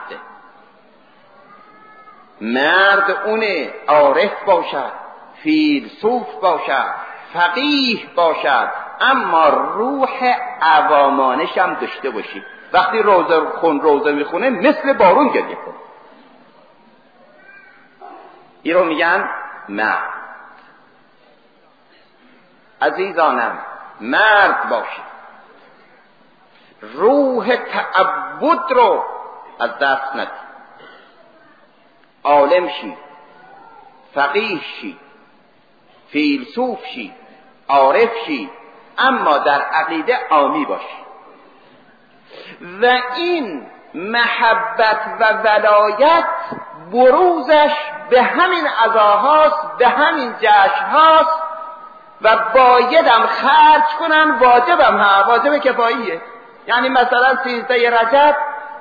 مرد اونه عارف باشد، فیلسوف باشد، فقیه باشد، اما روح عوامانش هم داشته باشی. وقتی روزه خون روزه میخونه مثل بارون گریه کن. این رو میگن مرد. عزیزانم مرد باشی، روح تعبد رو از دست ندی. عالم شی، فقیه شی، فیلسوف شی، عارف شی، اما در عقیده عامی باشی. و این محبت و ولایت بروزش به همین عزاهاست، به همین جشنهاست و بایدم خرج کنن، واجبم ها، واجب کفاییه. یعنی مثلا سیزده رجب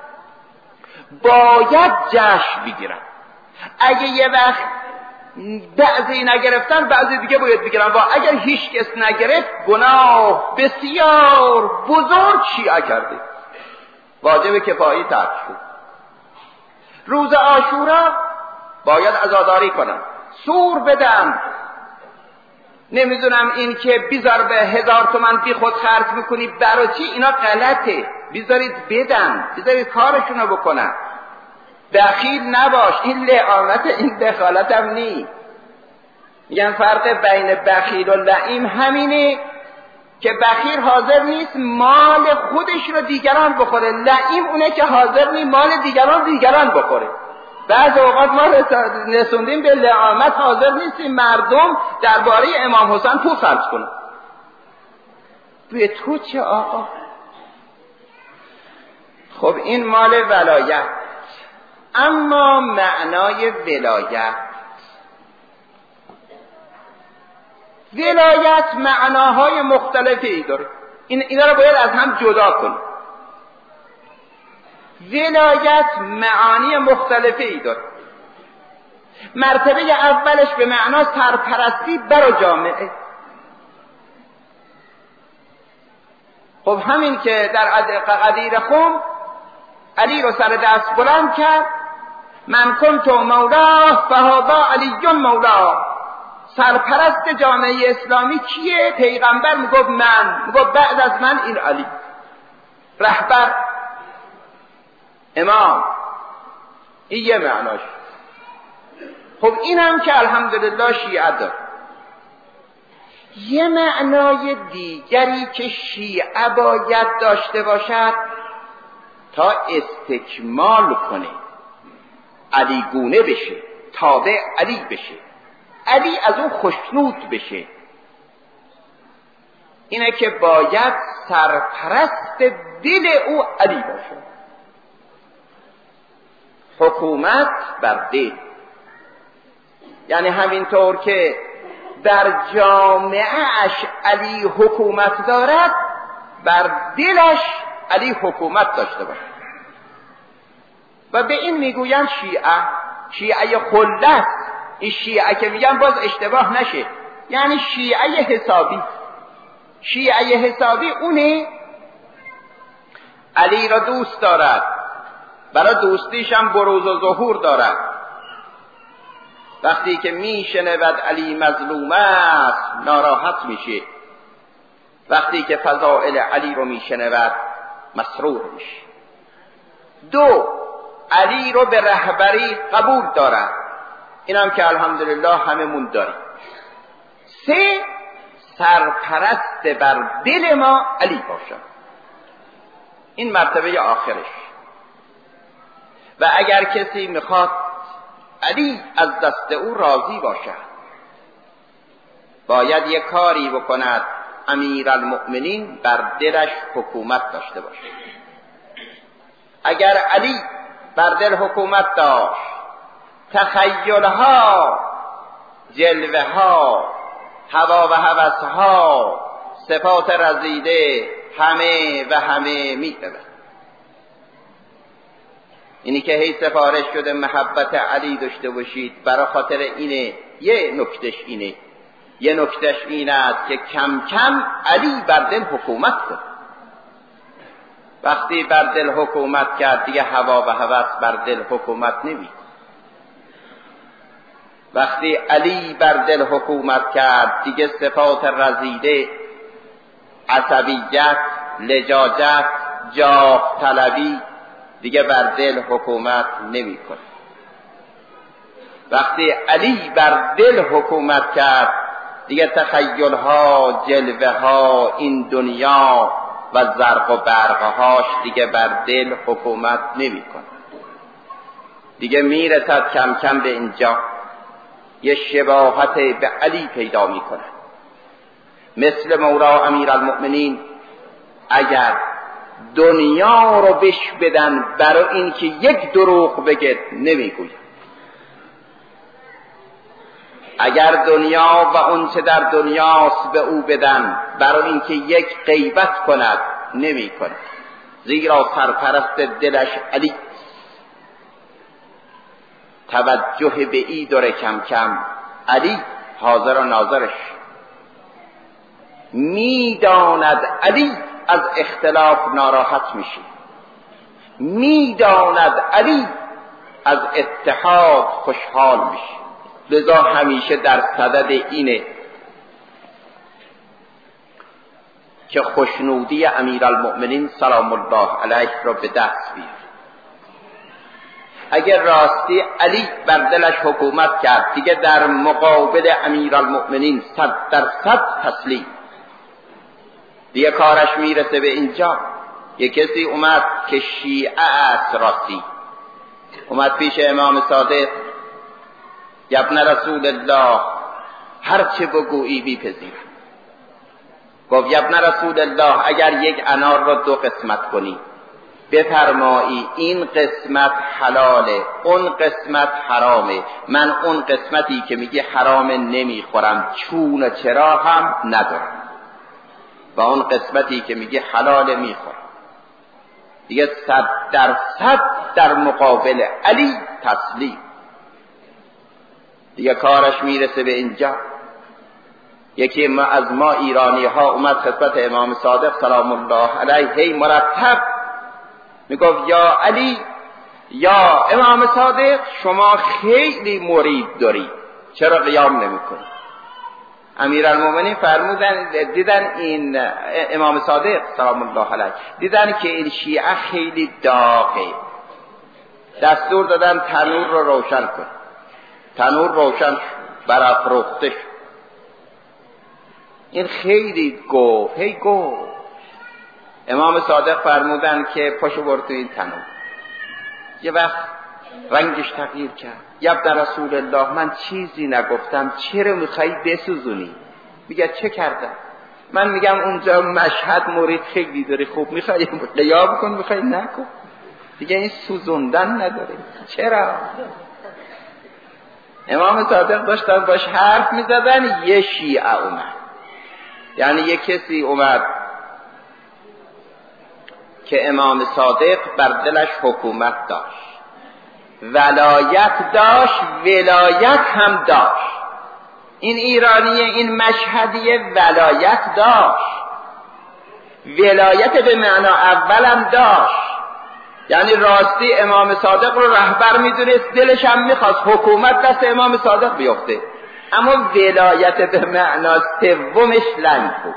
باید جشن بگیرن. اگه یه وقت بعضی نگرفتن بعضی دیگه باید بگیرن، و اگر هیچ کس نگرفت گناه بسیار بزرگ شیعه کرده، واجب کفایی ترک شد. روز عاشورا باید عزاداری کنن، سور بدن. نمیدونم این که بیزار به هزار تومن بی خود خرج میکنی برای چی؟ اینا غلطه. بیزارید بدن، بیزارید کارشونو بکنن. بخیل نباش. این لعانت، این دخالت هم نی. میگن فرق بین بخیل و لعیم همینه که بخیل حاضر نیست مال خودش رو دیگران بخوره، لعیم اونه که حاضر نیست مال دیگران دیگران بخوره. بعض اوقات ما رسوندیم به لعامت، حاضر نیستیم مردم درباره امام حسین پول خرج کنن. به تو چه آقا؟ خب این مال ولایت. اما معنای ولایت، ولایت معناهای مختلفی داره. این اینا رو باید از هم جدا کنیم. ولایت معانی مختلفی داره. مرتبه اولش به معنا سرپرستی بر جامعه. خب همین که در قدیر خم علی رو سر دست بلند کرد، من کنت مولاه فهذا علی مولاه. سرپرست جامعه اسلامی کیه؟ پیغمبر میگفت من، میگفت بعد از من این علی. رهبر، امام. این یه معناش. خب این هم که الحمدلله شیعه داره. یه معنای دیگری که شیعه باید داشته باشد تا استکمال کنه، علی گونه بشه، تابع علی بشه، علی از اون خوشنود بشه، اینه که باید سرپرست دل او علی باشه. حکومت بر دل، یعنی همینطور که در جامعه اش علی حکومت دارد، بر دلش علی حکومت داشته باشه. و به این میگویند شیعه. شیعه خلت، این شیعه که میگن باز اشتباه نشه، یعنی شیعه حسابی. شیعه حسابی اونه علی را دوست دارد، برای دوستیش هم بروز و ظهور دارد. وقتی که میشنود علی مظلوم است ناراحت میشه، وقتی که فضائل علی رو میشنود مسرور میشه. دو، علی رو به رهبری قبول دارد، اینم که الحمدلله هممون داریم. سه، سرپرست بر دل ما علی باشد، این مرتبه آخرش. و اگر کسی میخواد علی از دست او راضی باشد باید یک کاری بکند امیرالمؤمنین بر دلش حکومت داشته باشد. اگر علی بر دل حکومت داشت، تخیلها، جلوه ها، هوا و هوسها، صفات رزیده همه و همه می رود. اینی که هی سفارش شده محبت علی داشته باشید، برای خاطر اینه. یه نکتش اینه یه نکتش این است که کم کم علی بر دل حکومت کرد. وقتی بر دل حکومت کرد دیگه هوا و هوس بر دل حکومت نمی. وقتی علی بر دل حکومت کرد دیگه صفات رزیده، عصبیت، لجاجت، جاه طلبی دیگه بر دل حکومت نمی کنه. وقتی علی بر دل حکومت کرد دیگه تخیلها، جلوه ها، این دنیا و زرق و برقهاش دیگه بر دل حکومت نمی کنه. دیگه میرسد کم کم به اینجا یه شباهت به علی پیدا می کنه. مثل مولا امیرالمؤمنین اگر دنیا رو بش بدن برای اینکه یک دروغ بگه نمیگوید. اگر دنیا و اون چه در دنیاست به او بدن برای اینکه یک غیبت کند نمی کند، زیرا سرپرست دلش علی. توجه به ای داره کم کم علی حاضر و ناظرش. میداند علی از اختلاف ناراحت میشه، میداند علی از اتحاد خوشحال میشه. لذا همیشه در صدد اینه که خوشنودی امیرالمؤمنین سلام الله علیه را به دست بیاره. اگر راستی علی بر دلش حکومت کرد دیگه در مقابل امیرالمؤمنین صد در صد تسلیم. دیگه کارش میرسه به اینجا. یک کسی اومد که شیعه است راستی، اومد پیش امام صادق، ابن رسول الله هر چه بگویی میپذیرم. گفت ابن رسول الله اگر یک انار را دو قسمت کنی بفرمایی این قسمت حلاله اون قسمت حرامه، من اون قسمتی که میگه حرامه نمیخورم، چون و چرا هم ندارم، و اون قسمتی که میگه حلاله میخورم. دیگه صد در صد در مقابل علی تسلیم. دیگه کارش میرسه به اینجا. یکی ما از ما ایرانی ها اومد خدمت امام صادق سلام الله علیه، هی مرتب میگفت یا علی یا امام صادق شما خیلی مرید داری، چرا قیام نمیکنی؟ امیرالمؤمنین فرمودن دیدن این امام صادق سلام الله علیه دیدن که این شیعه خیلی داغه، دستور دادن تنور رو روشن کن. تنور روشن برافروخته شد. این خیلی گفت هی گفت. امام صادق فرمودن که پاشو برو تو این تنور. یه وقت رنگش تغییر کرد. یا ابن رسول الله من چیزی نگفتم، چرا میخوایی بسوزونی؟ میگه چه کردم؟ من میگم اونجا مشهد مرید خیلی داری، خوب میخوایی قیام کن، میخوایی نکن. دیگه این سوزوندن نداره. چرا؟ امام صادق داشتن باش حرف میزدن، یه شیعه اومد، یعنی یه کسی اومد که امام صادق بر دلش حکومت داشت. ولایت داشت، ولایت هم داشت. این ایرانی این مشهدی ولایت داشت، ولایت به معنا اولم داشت، یعنی راستی امام صادق رو رهبر میدونست، دلش هم میخواست حکومت دست امام صادق بیفته، اما ولایت به معنا سومش لنگ بود.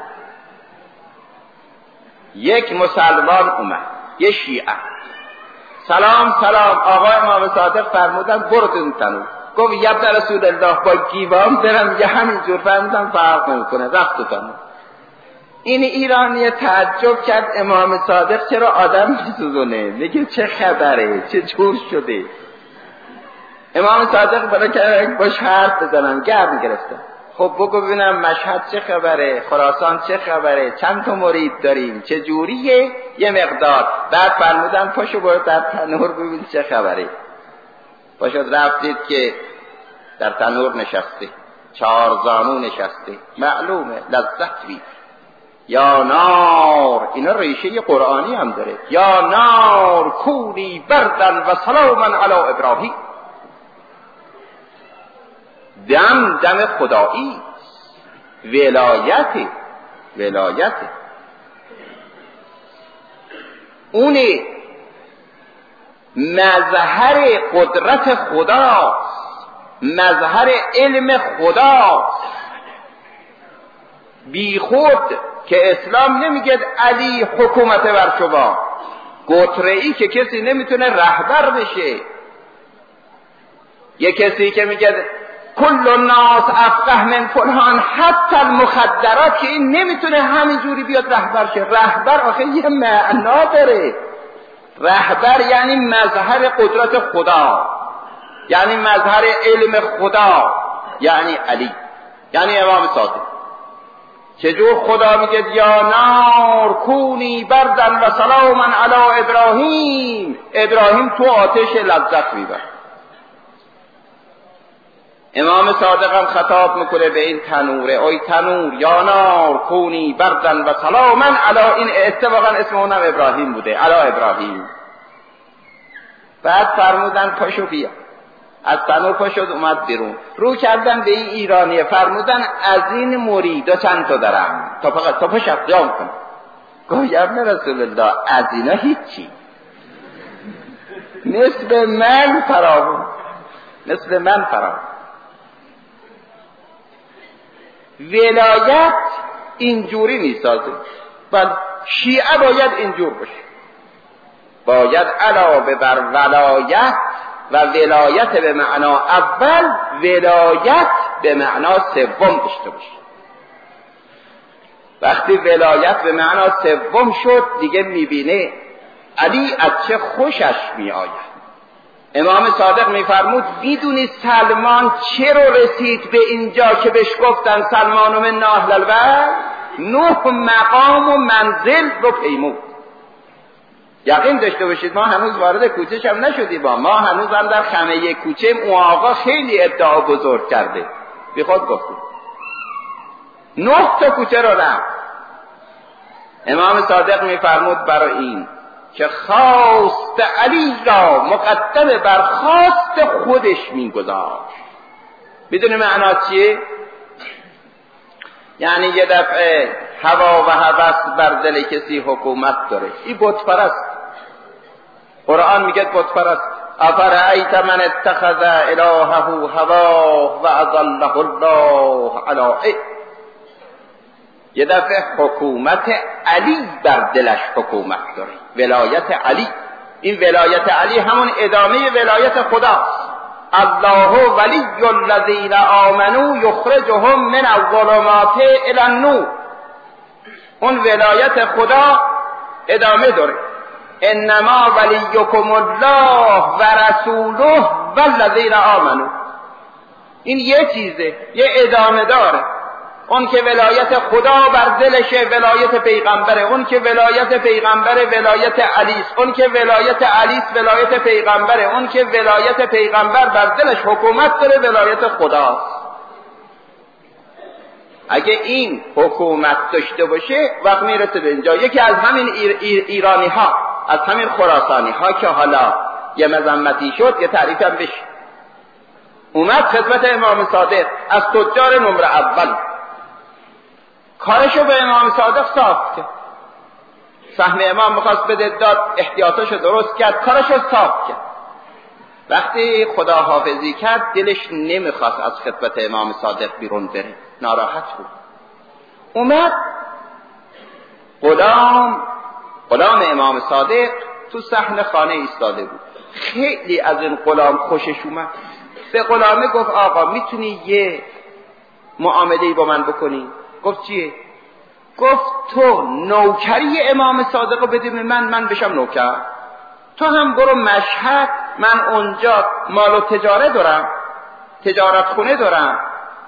یک مسلمان اومد، یه شیعه، سلام سلام آقا امام صادق فرمودن برو تو تنور. گفت یبن رسول الله با گیوام برم، یه همینجور فرمودن فرق نمیکنه، رفت تو تنور. این ایرانی تعجب کرد امام صادق چرا آدم میسوزونه، میگه چه خبره، چه جور شده. امام صادق برای که باش حرف بزنن گرم گرفتن. خب بگو ببینم مشهد چه خبره، خراسان چه خبره، چند تا مرید داریم، چه جوریه، یه مقدار. بعد فرمودن پاشو برو در تنور ببین چه خبره. پاشو رفتید که در تنور نشسته، چهار زانو نشسته، معلومه لذت بید. یا نار، اینا ریشه قرآنی هم داره، یا نار کونی بردن و سلاما علی ابراهیم. دم دم خدایی، ولایت ولایت اونه، مظهر قدرت خداست، مظهر علم خداست. بی خود که اسلام نمیگه علی حکومت بر شما، گتره ای که کسی نمیتونه رهبر بشه. یه کسی که میگه کل الناس افقه من فلان، حتی المخدرات، که این نمیتونه همینجوری بیاد رهبر شه. رهبر آخه یه معنا داره، رهبر یعنی مظهر قدرت خدا، یعنی مظهر علم خدا، یعنی علی، یعنی امام صادق. چجور خدا میگه یا نار کونی بردن و سلاما علی ابراهیم، ابراهیم تو آتش لذت میبرد. امام صادق هم خطاب میکنه به این تنوره، اوی تنور یا نار کونی بردن و سلاما علی، این اتفاقا اسم اونم ابراهیم بوده، علی ابراهیم. بعد فرمودن پاشو بیا، از تنور پاشد اومد بیرون، رو کردن به این ایرانیه، فرمودن از این مریدا چند تا دارم تا فقط تا پاش اقیام کن. گفت یا ابن رسول الله از اینا هیچی، نصف من فراهم، نصف من فراهم. ولایت اینجوری میسازه، بل شیعه باید اینجور باشه، باید علاوه بر ولایت و ولایت به معنا اول، ولایت به معنا سوم داشته باشه. وقتی ولایت به معنا سوم شد دیگه میبینه علی از چه خوشش میآید. امام صادق میفرمود میدونی سلمان چرا رسید به اینجا که بهش گفتن سلمان و من اهل البیت؟ نه مقام و منزل رو پیمود. یقین داشته باشید ما هنوز وارد کوچه‌ش هم نشدیم، با ما هنوز هم در خمه کوچه اون آقا خیلی ادعا بزرگ کرده، بی خود گفتیم نه تا کوچه رو رفت. امام صادق میفرمود برای این که خواست علی را مقدم بر خواست خودش میگذاشت. میدونی معنا چیه؟ یعنی یه دفعه هوا و هوس بر دل کسی حکومت داره، این بت پرست. قرآن میگه بت پرست. افرأیت من اتخذ الهه هواه و اضله الله علی علم. یه دفعه حکومت علی بر دلش حکومت داره، ولایت علی. این ولایت علی همون ادامه ولایت خداست. الله ولی الذین آمنوا یخرجهم من الظلمات الی النور. اون ولایت خدا ادامه داره. انما ولیکم الله و رسوله والذین آمنوا. این یه چیزه، یه ادامه داره. اون که ولایت خدا بر دلشه ولایت پیغمبره، اون که ولایت پیغمبره ولایت علیست، اون که ولایت علیست ولایت پیغمبره، اون که ولایت پیغمبر بر دلش حکومت داره ولایت خداست. اگه این حکومت داشته باشه وقت میرسه به اینجا. یکی از همین ایر ایر ایرانی ها، از همین خراسانی ها که حالا یه مذمتی شد یه تعریفم بشه. اومد خدمت امام صادق از تجار نمره اول، کارشو به امام صادق صاف کرد. سهم امام میخواست بده داد، احتیاطاشو درست کرد، کارشو صاف کرد. وقتی خدا حافظی کرد دلش نمیخواست از خدمت امام صادق بیرون بره، ناراحت بود. اومد غلام غلام امام صادق تو صحن خانه ایستاده بود. خیلی از این غلام خوشش اومد. به غلامه گفت آقا میتونی یه معامله‌ای با من بکنی؟ گفت چیه؟ گفت تو نوکری امام صادق رو بده به من، من بشم نوکر. تو هم برو مشهد، من اونجا مال و تجاره دارم، تجارت خونه دارم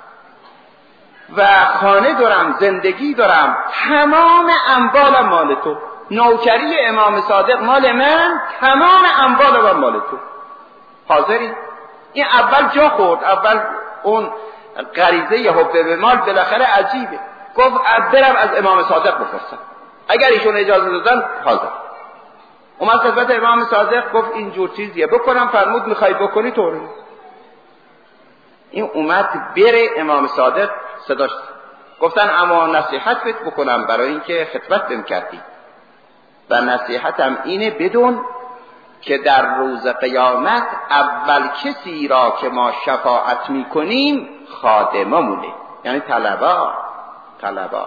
و خانه دارم، زندگی دارم، تمام اموالم مال تو. نوکری امام صادق مال من، تمام اموالم مال تو. حاضری؟ این اول جا خورد، اول اون غریزه ی حب به مال بالاخره عجیبه. گفت برم از امام صادق بپرسم، اگر ایشون اجازه دادن حاضر. اومد خدمت امام صادق گفت اینجور چیزیه بکنم، فرمود میخوای بکنی طوری. این اومد بره امام صادق صداش گفتن اما نصیحت بهت بکنم برای اینکه خدمت بهم کردی و نصیحتم اینه بدون که در روز قیامت اول کسی را که ما شفاعت میکنیم خادممونه، یعنی طلبا طلبا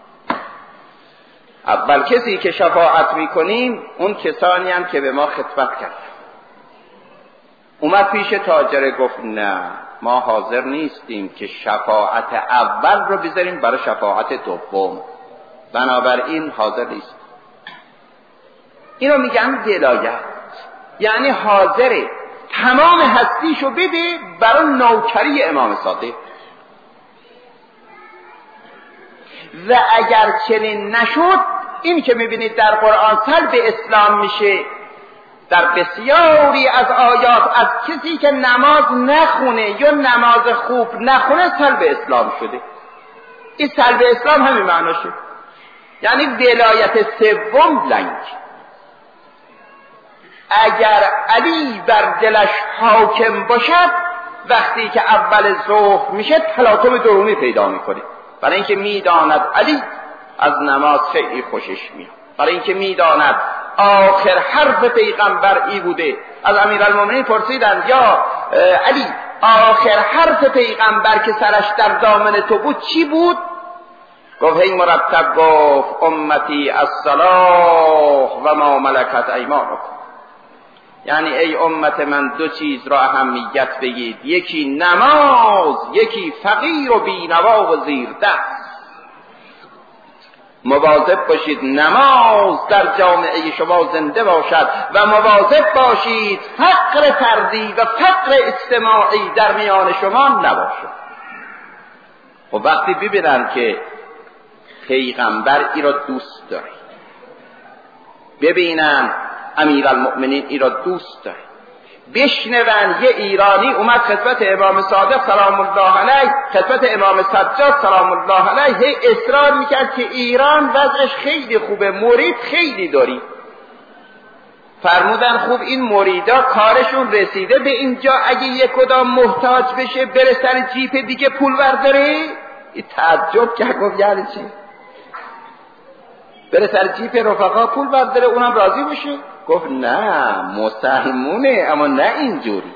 اول کسی که شفاعت میکنیم اون کسانی هم که به ما خدمت کرد. اومد پیش تاجر گفت نه، ما حاضر نیستیم که شفاعت اول رو بذاریم برای شفاعت دوم، بنابراین حاضر نیست. اینو میگن ولایت، یعنی حاضره تمام هستیشو بده برای نوکری امام صادق. و اگر چنین نشد، این که میبینید در قرآن سلب اسلام میشه در بسیاری از آیات، از کسی که نماز نخونه یا نماز خوب نخونه سلب اسلام شده. این سلب اسلام همین معناشه، یعنی ولایت سوم لنگ. اگر علی بر دلش حاکم باشد، وقتی که اول ظهر میشه تلاطم درونی پیدا میکنه، برای اینکه میداند علی از نماز خیلی خوشش میاد، برای اینکه میداند آخر حرف پیغمبر ای بوده. از امیرالمومنین پرسیدند یا علی آخر حرف پیغمبر که سرش در دامن تو بود چی بود؟ گفت هی مرتب گفت امتی الصلاة و ما ملکت ایمانکم، یعنی ای امت من دو چیز را اهمیت بگید، یکی نماز، یکی فقیر و بینوا و زیر دست. مواظب باشید نماز در جامعه شما زنده باشد و مواظب باشید فقر فردی و فقر اجتماعی در میان شما نباشد. و وقتی ببینن که پیغمبر ای را دوست داره، ببینن امیرالمؤمنین ای را دوست داره، بشنون یه ایرانی اومد خدمت امام صادق سلام الله علیه، خدمت امام سجاد سلام الله علیه، هی اصرار میکرد که ایران وضعش خیلی خوبه، مرید خیلی داری. فرمودن خوب این مریدا کارشون رسیده به اینجا، اگه یک کدام محتاج بشه بره سر جیپ دیگه پول برداره؟ این تعجب کرد، گفت یعنی چی؟ بره سر جیپ رفقا پول برداره اونم راضی بشه؟ گفت نه مسلمونه، اما نه اینجوری.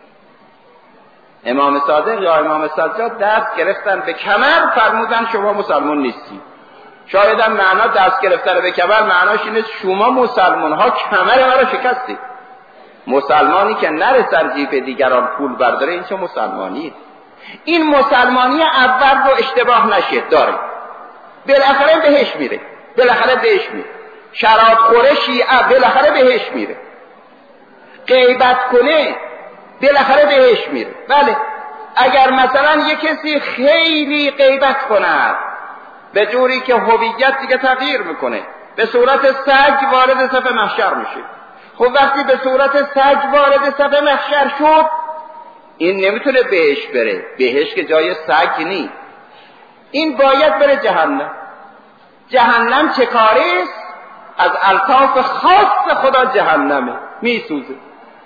امام صادق یا امام سجاد دست گرفتن به کمر، فرمودن شما مسلمان نیستی. شاید هم معنا دست گرفتن به کمر معناش اینه شما مسلمان ها کمر ما را شکستید. مسلمانی که نره سر جیب دیگران پول برداره این چه مسلمانیه؟ این مسلمانی اول رو اشتباه نشه داره، بالاخره بهش میره، بالاخره بهش میره. شراب خوره شیعه بالاخره بهش میره، غیبت کنه بالاخره بهش میره. بله اگر مثلا یک کسی خیلی غیبت کنه به جوری که هویت دیگه تغییر میکنه، به صورت سگ وارد صف محشر میشه. خب وقتی به صورت سگ وارد صف محشر شد، این نمیتونه بهش بره، بهش که جای سگ نیست، این باید بره جهنم. جهنم چه کاره است؟ از الطاف خاص خدا جهنمه، میسوزه.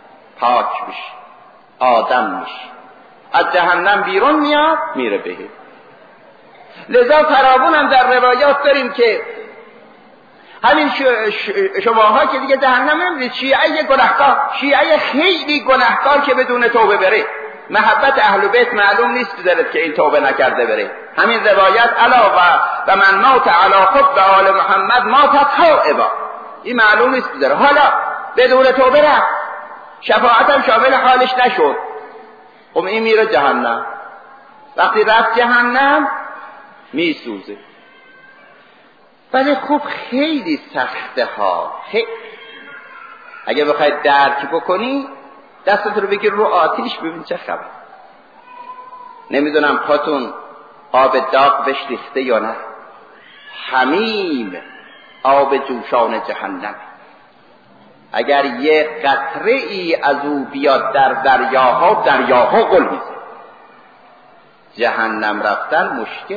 پاک میشه، آدم میشه، از جهنم بیرون میاد میره بهشت. لذا فراوون هم در روایات داریم که همین شماها که دیگه جهنم نمیرید، شیعه گناهکار، شیعه خیلی گناهکار که بدون توبه بره، محبت اهل بیت معلوم نیست بذارد که این توبه نکرده بره. همین روایت علاوه و من مات علی حب آل محمد مات تائبا، این معلوم نیست بذاره. حالا بدون توبه رفت، شفاعتم شامل حالش نشد، خب این میره جهنم. وقتی رفت جهنم میسوزه. ولی خب خیلی سخته ها، خیلی. اگه بخواید درک بکنی دستت رو بگیر رو آتیش ببین چه خبر. نمیدونم پاتون آب داغ بهش ریخته یا نه، حمیم آب جوشان جهنم. اگر یه قطره ای از او بیاد در دریاها، دریاها غل میزه. جهنم رفتن مشکل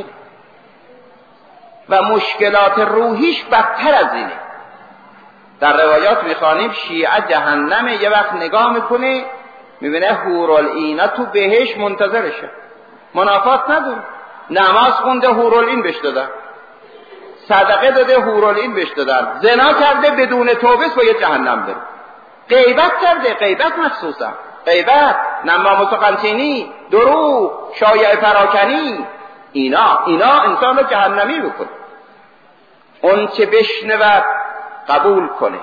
و مشکلات روحیش بدتر از اینه. در روایات میخوانیم شیعه جهنم یه وقت نگاه میکنه میبینه حورالعینا تو بهش منتظرشه، منافات نداره، نماز خونده حورالعین بهش دادن، صدقه داده حورالعین بهش دادن، زنا کرده بدون توبه باید جهنم بره، غیبت کرده، غیبت مخصوصا غیبت، نمام سخنچینی، دروغ، شایعه پراکنی، اینا اینا انسان رو جهنمی بکنه. اون چه بشنود قبول کنه،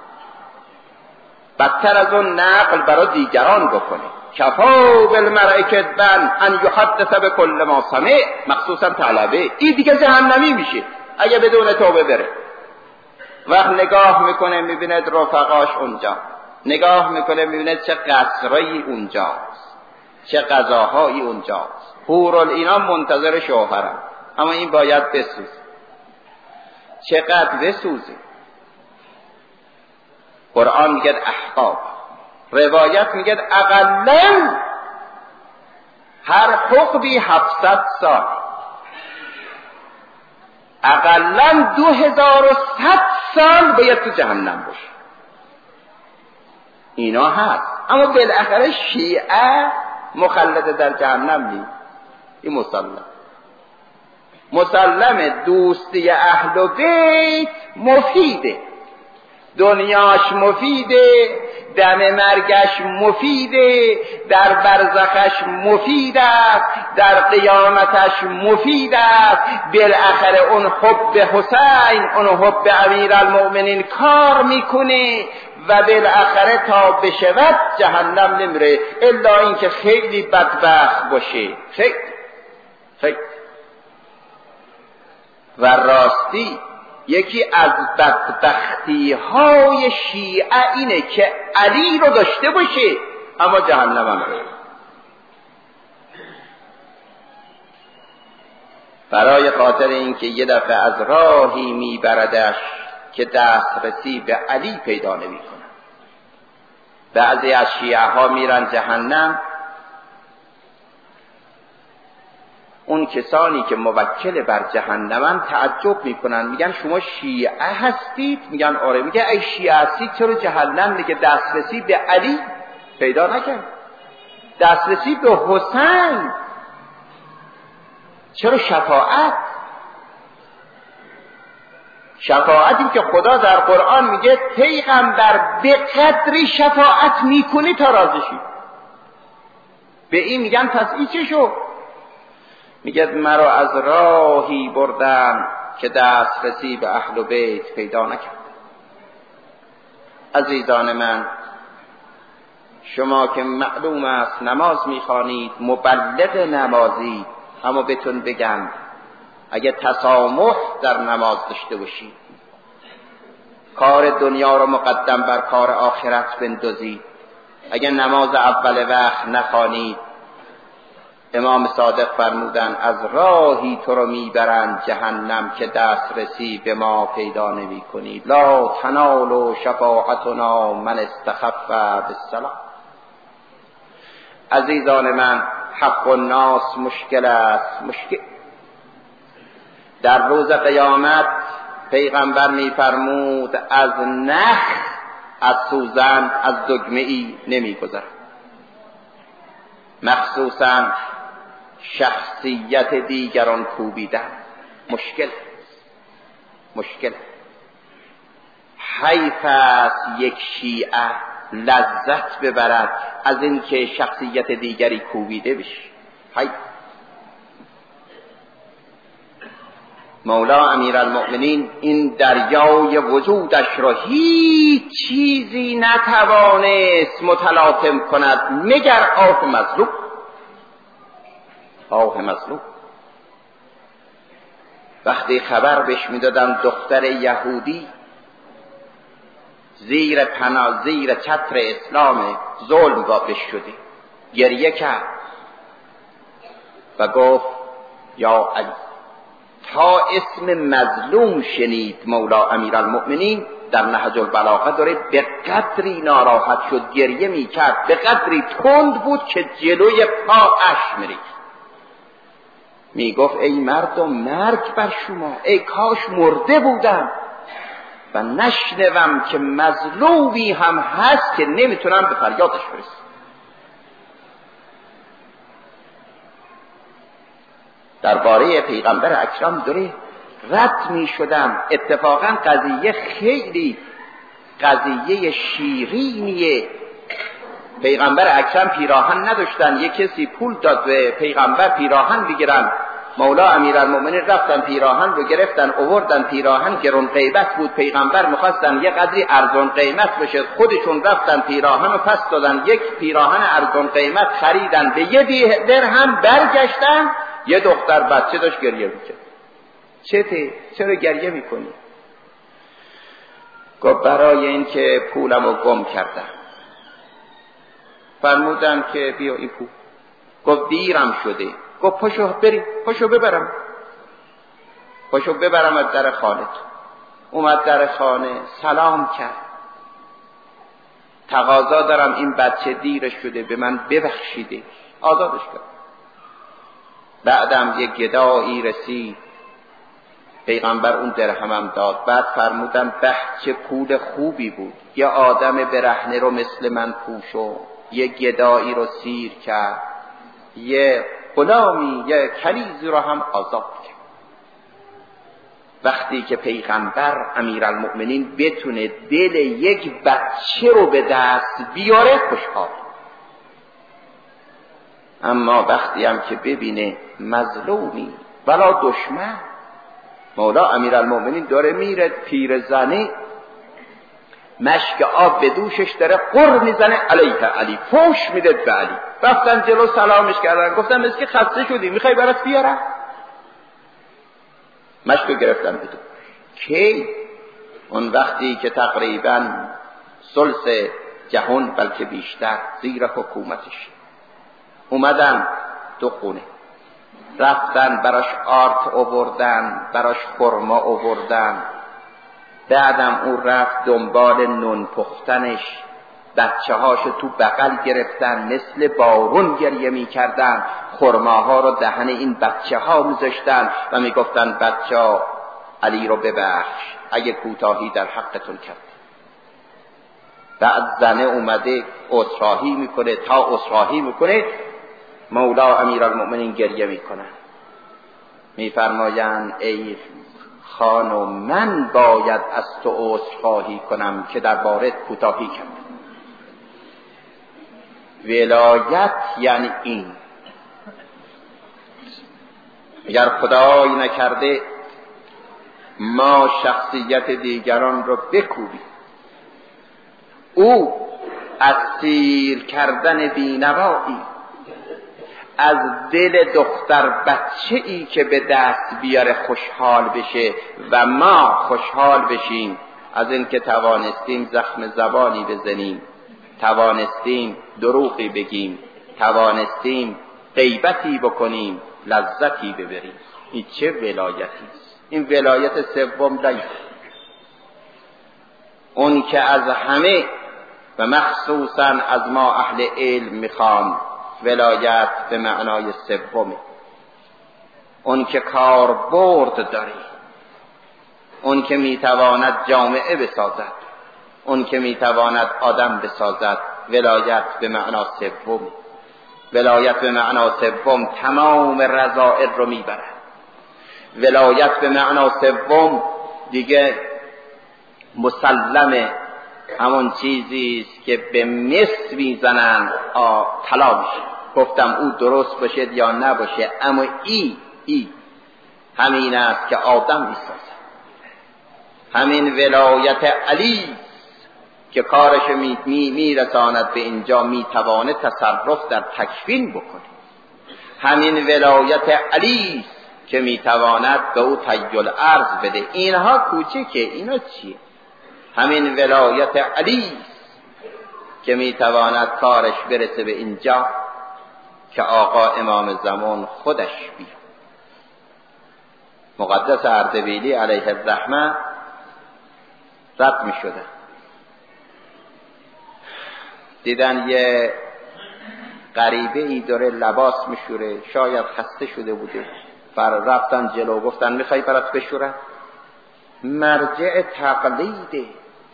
بدتر از اون نقل برای دیگران بکنه. کفا بالمرء کذبا ان یحدث بکل ما سمع، مخصوصا طلبه، این دیگه جهنمی میشه اگه بدون توبه بره. وقت نگاه میکنه میبیند رفقاش اونجا، نگاه میکنه میبیند چه قصرایی اونجاست، چه غذاهایی اونجاست، حورالعینا منتظر شوهرم، اما این باید بسوزه. چقدر بسوزه. قرآن میگه احقاب، روایت میگه اقلاً هر حقبی هفتصد سال، اقلاً دو هزار و صد سال باید تو جهنم باشه. اینا هست، اما بالاخره شیعه مخلد در جهنم نیست. این مسلم مسلم دوستی اهل بیت مفیده، دنیاش مفیده، دم مرگش مفیده، در برزخش مفید است، در قیامتش مفید است. بالاخره اون حب حسین، اون حب امیرالمؤمنین کار میکنه و بالاخره تا بشود جهنم نمیره، الا اینکه خیلی بدبخت باشه. خیلی خیلی و راستی یکی از بدبختی های شیعه اینه که علی رو داشته باشه اما جهنم هم رو. برای خاطر اینکه یه دفعه از راهی میبردش که دسترسی به علی پیدا نمی کنه. بعضی از شیعه ها میرن جهنم، اون کسانی که موکل بر جهنمن تعجب میکنن، میگن شما شیعه هستید؟ میگن آره. میگه ای شیعه هستید چرا جهنم دیگه دسترسی به علی پیدا نکرد، دسترسی به حسین، چرا شفاعت؟ شفاعتی که خدا در قرآن میگه پیغمبر به قدری شفاعت میکنی تا راضی شی. به این میگن پس این چه شو؟ میگه مرا از راهی بردن که دسترسی به اهل بیت پیدا نکرد. عزیزان من، شما که معلوم است نماز میخوانید، مبلغ نمازی، اما بهتون بگم اگه تسامح در نماز داشته باشید، کار دنیا رو مقدم بر کار آخرت بندازید، اگه نماز اول وقت نخوانید، امام صادق فرمودن از راهی تو رو میبرند جهنم که دسترسی به ما پیدا نمی کنی. لا تنال شفاعتنا من استخف بالصلاة. عزیزان من، حق الناس مشکل است، مشکل. در روز قیامت پیغمبر میفرمود از نخ از سوزن از دگمه ای نمی گذرد. مخصوصا شخصیت دیگران کوبیدن مشکل مشکل حیف است یک شیعه لذت ببرد از اینکه شخصیت دیگری کوبیده بشه. حیف. مولا امیرالمؤمنین این دریای وجودش را هیچ چیزی نتوانست متلاطم کند مگر آه مظلوم. آه مظلوم. وقتی خبر بهش میدادن دختر یهودی زیر پناه زیر چتر اسلام ظلم واقع شده، گریه کرد و گفت یا علی. تا اسم مظلوم شنید مولا امیرالمؤمنین در نهج البلاغه داره به قدری ناراحت شد، گریه میکرد، به قدری تند بود که جلوی پاش میریخت. میگفت ای مردم مرگ بر شما، ای کاش مرده بودم و نشنوم که مظلومی هم هست که نمیتونم به فریادش برسم. درباره پیغمبر اکرم داره رد می شدم. اتفاقا قضیه خیلی قضیه شیرینیه. پیغمبر اکرم پیراهن نداشتن، یک کسی پول داد به پیغمبر پیراهن بگیرن. مولا امیرالمؤمنین رفتن پیراهن رو گرفتن آوردن، پیراهن گران قیمت بود، پیغمبر می‌خواستن یه قدری ارزان قیمت بشه، خودشون رفتن پیراهن رو پس دادن، یک پیراهن ارزان قیمت خریدن به یه درهم، برگشتن یه دختر بچه داشت گریه می‌کرد. چته؟ چرا گریه می‌کنی؟ گفت برای این که پولمو گم کردم. فرمودم که بیا این پول. گفت دیرم شده. گفت پاشو بریم، پاشو ببرم پاشو ببرم از در خانه. اومد در خانه سلام کرد، تقاضا دارم این بچه دیر شده به من ببخشیده. آزادش کرد. بعدم یک گدایی رسید، پیغمبر اون درهمم داد. بعد فرمودم به چه پول خوبی بود، یه آدم برهنه رو مثل من پوشو، یه گدایی رو سیر کرد، یه غلامی یه کنیزی رو هم آزاد کرد. وقتی که پیغمبر امیرالمؤمنین بتونه دل یک بچه رو به دست بیاره خوشحال. اما وقتی هم که ببینه مظلومی ولا دشمن، مولا امیرالمؤمنین داره میره پیرزنه مشک آب به دوشش داره قر میزنه علیه علی، فوش میده به علی. رفتن جلو سلامش کردن، گفتن مسکی خسته شدی میخوای برات بیارم؟ مشکو گرفتن بدون. کی؟ اون وقتی که تقریبا ثلث جهان بلکه بیشتر زیر حکومتش اومدن تو خونه، رفتن براش آرد آوردن، براش خرما آوردن. بعدم اون رفت دنبال نون پختنش، بچه هاشو تو بغل گرفتن، مثل بارون گریه می کردن، خرماها رو دهن این بچه ها میذاشتن و می گفتن بچه ها علی رو ببخش اگه کوتاهی در حقتون کرد. بعد زنه اومده عذرخواهی میکنه، تا عذرخواهی میکنه مولا امیرالمؤمنین گریه میکنن، میفرمایند ای خانم من باید از تو عذرخواهی کنم که در بارت کوتاهی کردم. ولایت یعنی این. اگر خدای نکرده ما شخصیت دیگران رو بکوبیم، او از سیر کردن بینوایی از دل دختر بچه ای که به دست بیاره خوشحال بشه و ما خوشحال بشیم از این که توانستیم زخم زبانی بزنیم، توانستیم دروغی بگیم، توانستیم غیبتی بکنیم، لذتی ببریم. این چه ولایتی است؟ این ولایت سوم نیست. اون که از همه و مخصوصا از ما اهل علم میخوان ولایت به معنای سومه، اون که کاربرد داره، اون که میتواند جامعه بسازد، اون که میتواند آدم بسازد. ولایت به معنا سوم، ولایت به معنا سوم تمام رذائل رو میبرد. ولایت به معنا سوم دیگه مسلمه، همون چیزی است که به مس میزنن طلا میشه. گفتم او درست باشه یا نباشه، اما ای ای همین است که آدم میسازد. همین ولایت علی که کارش می میرساند به اینجا، میتواند تصرف در تکوین بکنه. همین ولایت علی که میتواند به او تیل ارض بده. اینها کوچکه، اینا چیه؟ همین ولایت علی که میتواند کارش برسه به اینجا که آقا امام زمان خودش بیاد. مقدس اردبیلی علیه الرحمه رد می شده، دیدن یه غریبه ای داره لباس میشوره، شاید خسته شده بوده، بر رفتن جلو گفتن میخوای برات بشورم؟ مرجع تقلیده.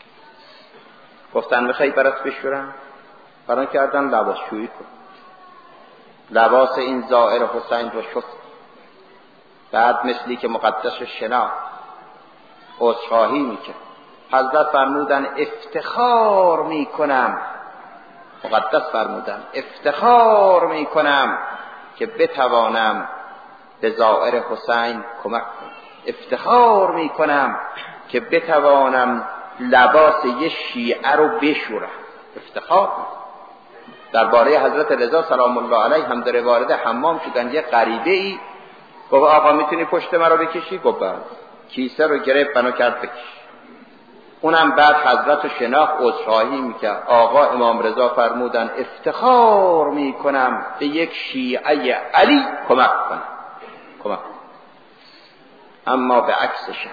گفتن میخوای برات بشورم؟ بران کردن لباس شویی کن. لباس این زائر حسین رو شست. بعد مثلی که مقدس شنا عذرخواهی میکرد. حضرت فرمودن افتخار میکنم، مقدس فرمودن افتخار میکنم که بتوانم به زائر حسین کمک کنم. افتخار میکنم که بتوانم لباس یه شیعه رو بشورم. افتخار میکنم. درباره حضرت رضا سلام الله علیه هم در وارد حمام شدن، یه غریبه ای گفت آقا میتونی پشت من رو بکشی؟ گفت بله. کیسه رو گرفت بنا کرد بکش. اونم بعد حضرت رو شناخت، عذرخواهی میکرد. آقا امام رضا فرمودن افتخار میکنم به یک شیعه علی کمک کنم. کمک اما به عکسشم،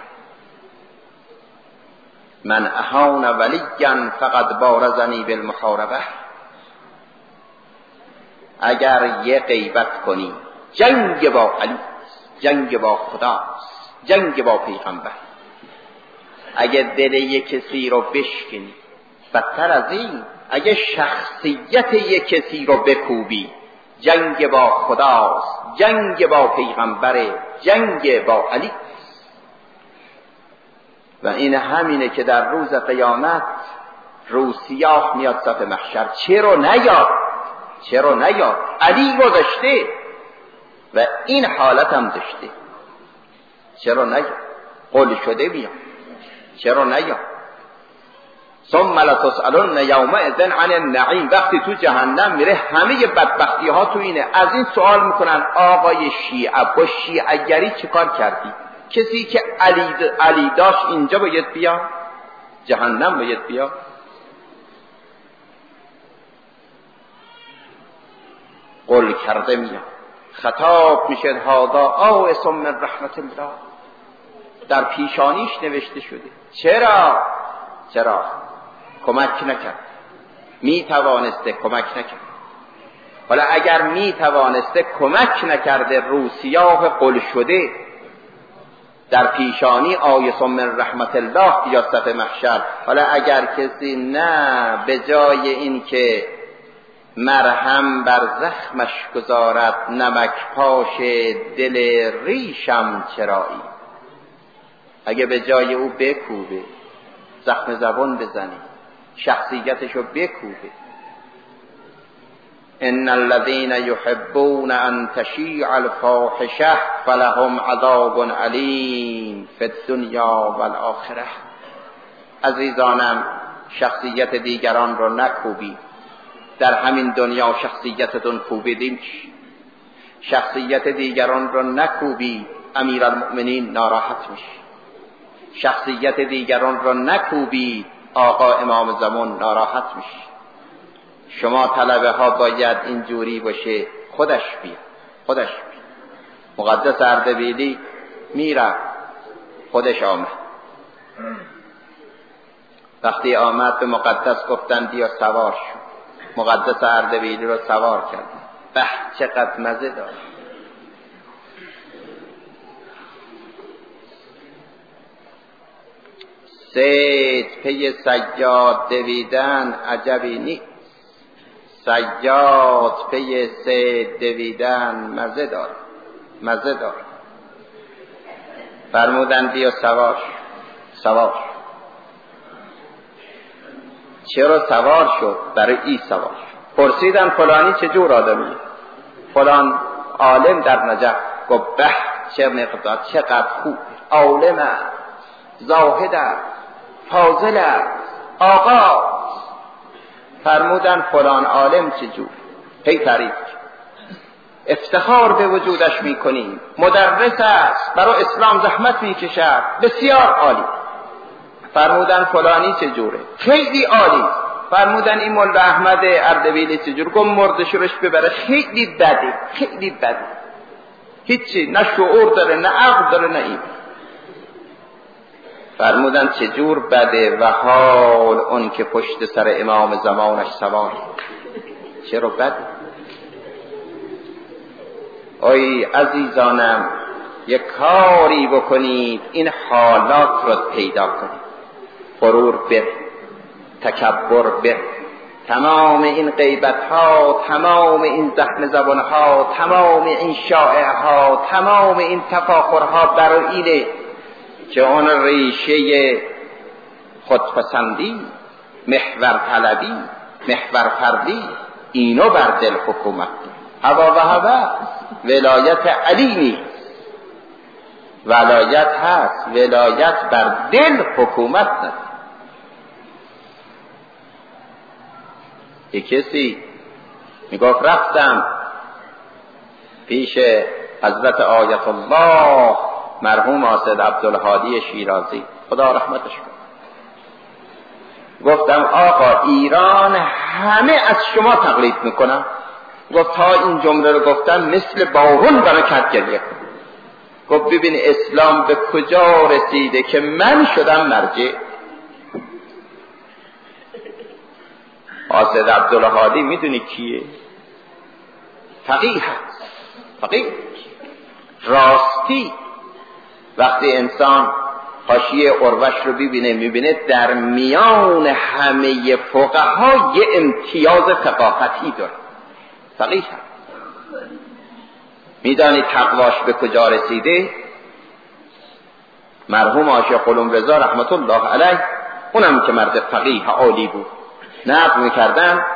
من اهان ولیا فقط بارزنی بالمحاربه. اگر یه غیبت کنی، جنگ با علی، جنگ با خداست، جنگ با پیغمبر. اگه دل یک کسی رو بشکنی، بدتر از این اگه شخصیت یک کسی رو بکوبی، جنگ با خداست، جنگ با پیغمبر، جنگ با علی. و این همینه که در روز قیامت روز سیاه میاد صف محشر. چرا نیاد؟ چرا نیاد؟ علی رو داشته و این حالت هم داشته. چرا نیاد؟ قول شده بیاد. چرا نیاد؟ ثم لتسألن یومئذ عن النعیم. وقتی تو جهنم میره همه بدبختی ها تو اینه. از این سوال میکنن آقای شیعه با شیعه گری چه کار کردی؟ کسی که علی, علی داشت اینجا باید بیا، جهنم باید بیا. قول کرده میاد، خطاب میشه هذا آیس من رحمت الله. در پیشانیش نوشته شده. چرا؟ چرا؟ کمک نکرد. می توانسته کمک نکرد. حالا اگر می توانسته کمک نکرده، رو سیاه قل شده در پیشانی آیس من رحمت الله یا صف محشر. حالا اگر کسی نه، به جای این که مرهم بر زخمش گذارد، نمک پاش دل ریشم چرایی. اگه به جای او بکوبه، زخم زبان بزنی، شخصیتشو بکوبه. ان الذين يحبون ان تشيع الفاحشه فلهم عذاب علیم فی الدنیا والآخره. عزیزانم، شخصیت دیگران رو نکوبید. در همین دنیا شخصیتتون کوبیدیم. شخصیت دیگران رو نکوبید، امیرالمؤمنین ناراحت میشه. شخصیت دیگران رو نکوبید، آقا امام زمان ناراحت میشه. شما طلبه ها باید اینجوری باشه، خودش بیاد، خودش بیاد. مقدس اردبیلی میره، خودش آمد. وقتی آمد به مقدس گفتن بیا سوار شد. مقدس اردبیلی رو سوار کرد. به چقدر مزه داره. صید پی صیاد دویدن عجبی نیست، صیاد پی صید دویدن مزه دار مزه دار. فرمودن بیا سوار سوار. چرا سوار شد؟ برای ای سوار. پرسیدن فلانی چه جور آدمی؟ فلان عالم در نجف. گفت به چه مقدار، چقدر خوب، عالم است، زاهد است، فاضل است، آقا. فرمودن فلان عالم چه جور؟ هی تعریف افتخار به وجودش میکنیم، مدرس است، برای اسلام زحمت میکشد، بسیار عالی. فرمودن فلانی چه جوره؟ خیلی عالی. فرمودن این مولا احمد اردبیلی چه جور؟ گفت مردشورش ببره، خیلی بده خیلی بده، هیچی، نه شعور داره نه عقل داره نه این. فرمودن چه جور بده؟ و حال اون که پشت سر امام زمانش سوار. چرا بده؟ ای عزیزانم، یک کاری بکنید این حالات رو پیدا کنید. غرور به، تکبر به، تمام این غیبت ها، تمام این زخم زبان ها، تمام این شائعه ها، تمام این تفاخرها برای اینه که اون ریشه خودپسندی، محور طلبی، محور فردی، اینو بر دل حکومت. هوا و هوا ولایت علی نیست، ولایت هست، ولایت بر دل حکومت نیست. یک کسی میگفت رفتم پیش حضرت آیت الله مرحوم حاسد عبدالهادی شیرازی، خدا رحمتش کنه. گفتم آقا ایران همه از شما تقلید میکنن. گفت تا این جمله رو گفتم مثل بارون برکت گریه کن. گفت ببین اسلام به کجا رسیده که من شدم مرجع. حاسد عبدالهادی میدونی کیه؟ فقیه هست، فقیه. راستی وقتی انسان حاشیه عروش رو ببینه، میبینه در میان همه فقها یه امتیاز فقاهتی داره، فقیه هست. میدانی تقواش به کجا رسیده؟ مرحوم عاشق قلم رضا رحمت الله علیه، اونم که مرد فقیه عالی بود، نقل میکردن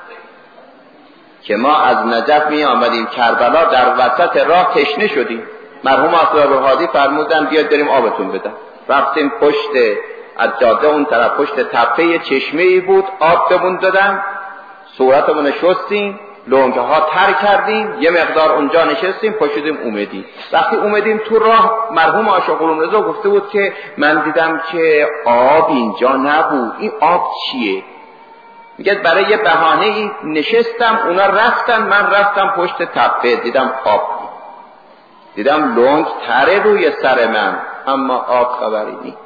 که ما از نجف می آمدیم کربلا، در وسط راه تشنه شدیم. مرحوم عبدالهادی فرمودن بیاد بریم آبتون بدم. رفتیم پشت از جاده اون طرف، پشت تپه چشمه‌ای بود، آب بمون دادم، صورتمون شستیم، لنگه ها تر کردیم، یه مقدار اونجا نشستیم، پاشیدیم اومدیم. وقتی اومدیم تو راه مرحوم عاشق قلم رضا گفته بود که من دیدم که آب اینجا نبود، این آب چیه؟ میگه برای یه بهانه ای نشستم، اونا رفتن، من رفتم پشت تپه، دیدم آب، دیدم لنگ تره روی سر من، اما آب خبری نیست.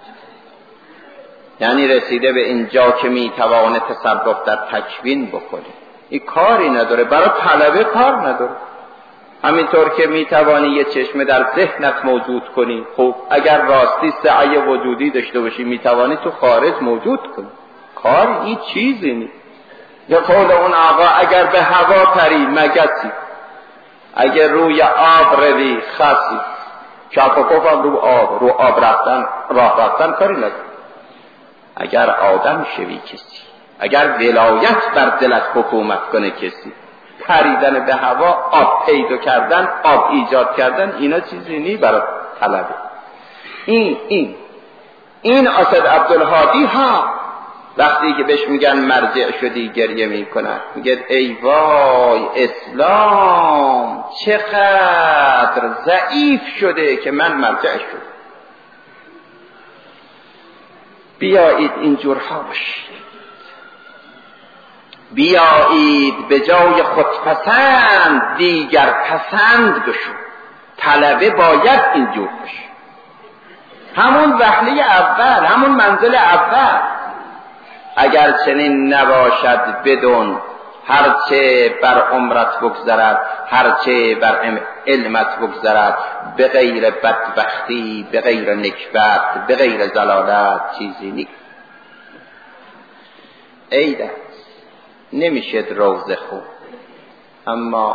یعنی رسیده به اینجا که میتوانه تصرف در تکوین بکنه، این کاری نداره، برای طلبه کار نداره. همینطور که میتوانی یه چشمه در ذهنت موجود کنی، خب اگر راستی سعی وجودی داشته باشی میتوانی تو خارج موجود کنی. کار این چیزی نیست. یا قول اون آقا اگر به هوا پری مگسی، اگر روی آب روی خاصی، شاپاکوفم رو آب، رو آب رفتن، راه رفتن کاری نداره. اگر آدم شوی کسی، اگر ولایت بر دلت حکومت کنه کسی، پریدن به هوا، آب پیدا کردن، آب ایجاد کردن، اینا چیزی نی برای طلبه. این این این اسد عبدالهادی ها وقتی که بهش میگن مرجع شدی گریه میکنن، میگه ای وای اسلام چقدر ضعیف شده که من مرجع شدم. بیایید اینجورها باشید، بیایید به جای خودپسند دیگر پسند بشو. طلبه باید اینجور باشه، همون وهله اول، همون منزل اول. اگر چنین نباشد بدون هرچه بر عمرت بگذرد، هرچه بر علمت بگذرد، به غیر بدبختی، به غیر نکبت، به غیر ضلالت چیزی نیست. عیدت نمیشد روز خوب، اما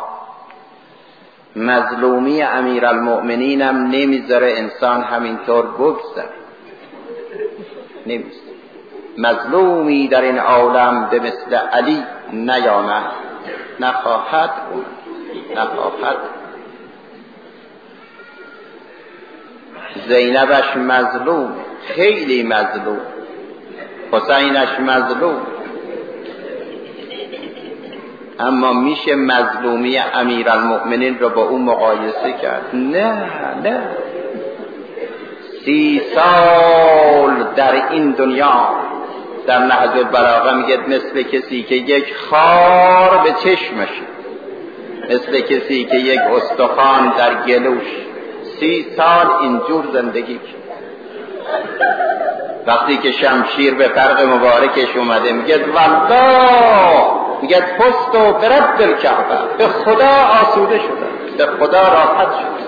مظلومی امیرالمؤمنین هم نمیذاره انسان همینطور بگذره. نمیذاره مظلومی در این عالم به مثل علی نیامد، نخواهد بود، نخواهد. زینبش مظلوم، خیلی مظلوم، حسینش مظلوم، اما میشه مظلومی امیرالمؤمنین رو با اون مقایسه کرد؟ نه نه. سی سال در این دنیا، در نهج البلاغه میگه مثل کسی که یک خار به چشمشه، مثل کسی که یک استخوان در گلوش، سی سال اینجور زندگی کرد. وقتی که شمشیر به فرق مبارکش اومده میگه والله، میگه پست و برد الکعبه، به خدا آسوده شده، به خدا راحت شده.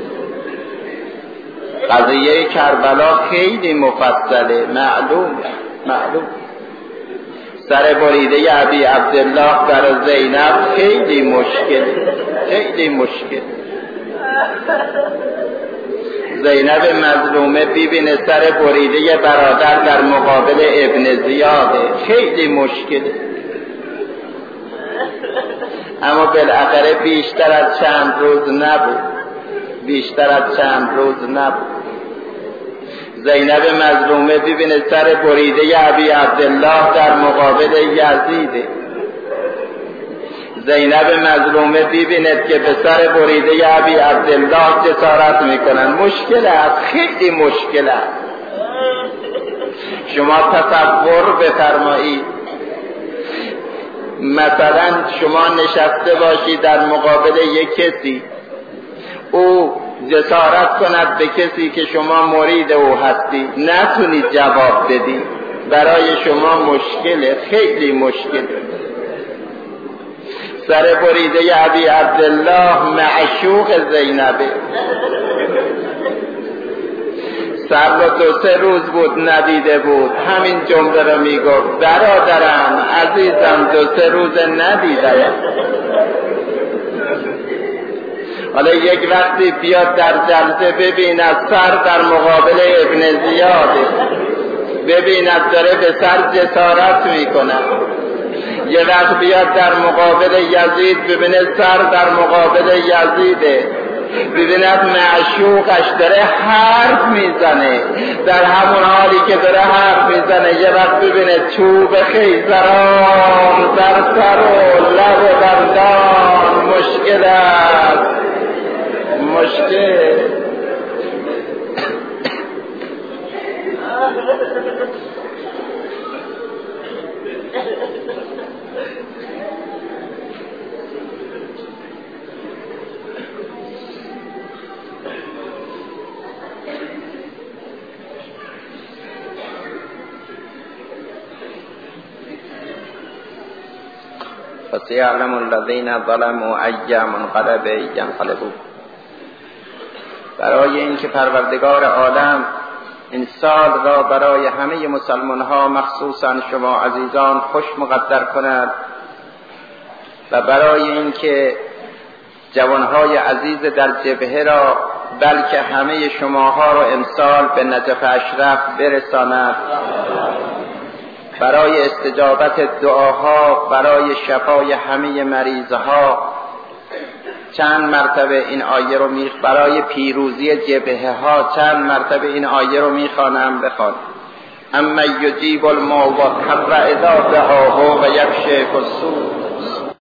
قضیه کربلا خیلی مفصله، معلوم معلوم. سر بریده ابی عبدالله در زینب خیلی مشکل، خیلی مشکل. زینب مظلومه ببینه سر بریده برادر در مقابل ابن زیاده، خیلی مشکله. اما بالاخره بیشتر از چند روز نبود، بیشتر از چند روز نبود. زینب مظلومه ببینه سر بریده ابی عبدالله در مقابل یزیده. زینب مظلومه ببیند که به سر بریده ابی عبدالله جسارت میکنن. مشکل است، خیلی مشکل است. شما تصور بفرمایید مثلا شما نشسته باشی در مقابل یک کسی، او جسارت کند به کسی که شما مرید او هستی، نتونید جواب بدی، برای شما مشکله، خیلی مشکله. سر بریده ابی عبدالله معشوق زینبه، سر رو دو سه روز بود ندیده بود، همین جمله رو میگفت برادرم عزیزم دو سه روز ندیدم. حالا یک وقتی بیاد در جلسه ببیند سر در مقابل ابن زیاده، ببیند داره به سر جسارت میکنه. یه وقت بیاد در مقابل یزید ببینه سر در مقابل یزیده، ببیند معشوقش داره حرف میزنه، در همون حالی که داره حرف میزنه یه وقت ببینه چوب خیزران در سر و لب و دندان. مشکل است، مشکل. فسيعلم الذين ظلموا أي منقلب ينقلبون. برای اینکه پروردگار عالم این سال را برای همه مسلمان ها مخصوصا شما عزیزان خوش مقدر کند و برای اینکه جوانهای عزیز در جبهه را بلکه همه شماها را امسال به نجف اشرف برساند، برای استجابت دعاها، برای شفای همه مریضها چند مرتبه این آیه رو می برای پیروزی جبهه ها چند مرتبه این آیه رو میخوانم. بخوان اما یجیب الموت حر اذا دعاه و یکشف السوء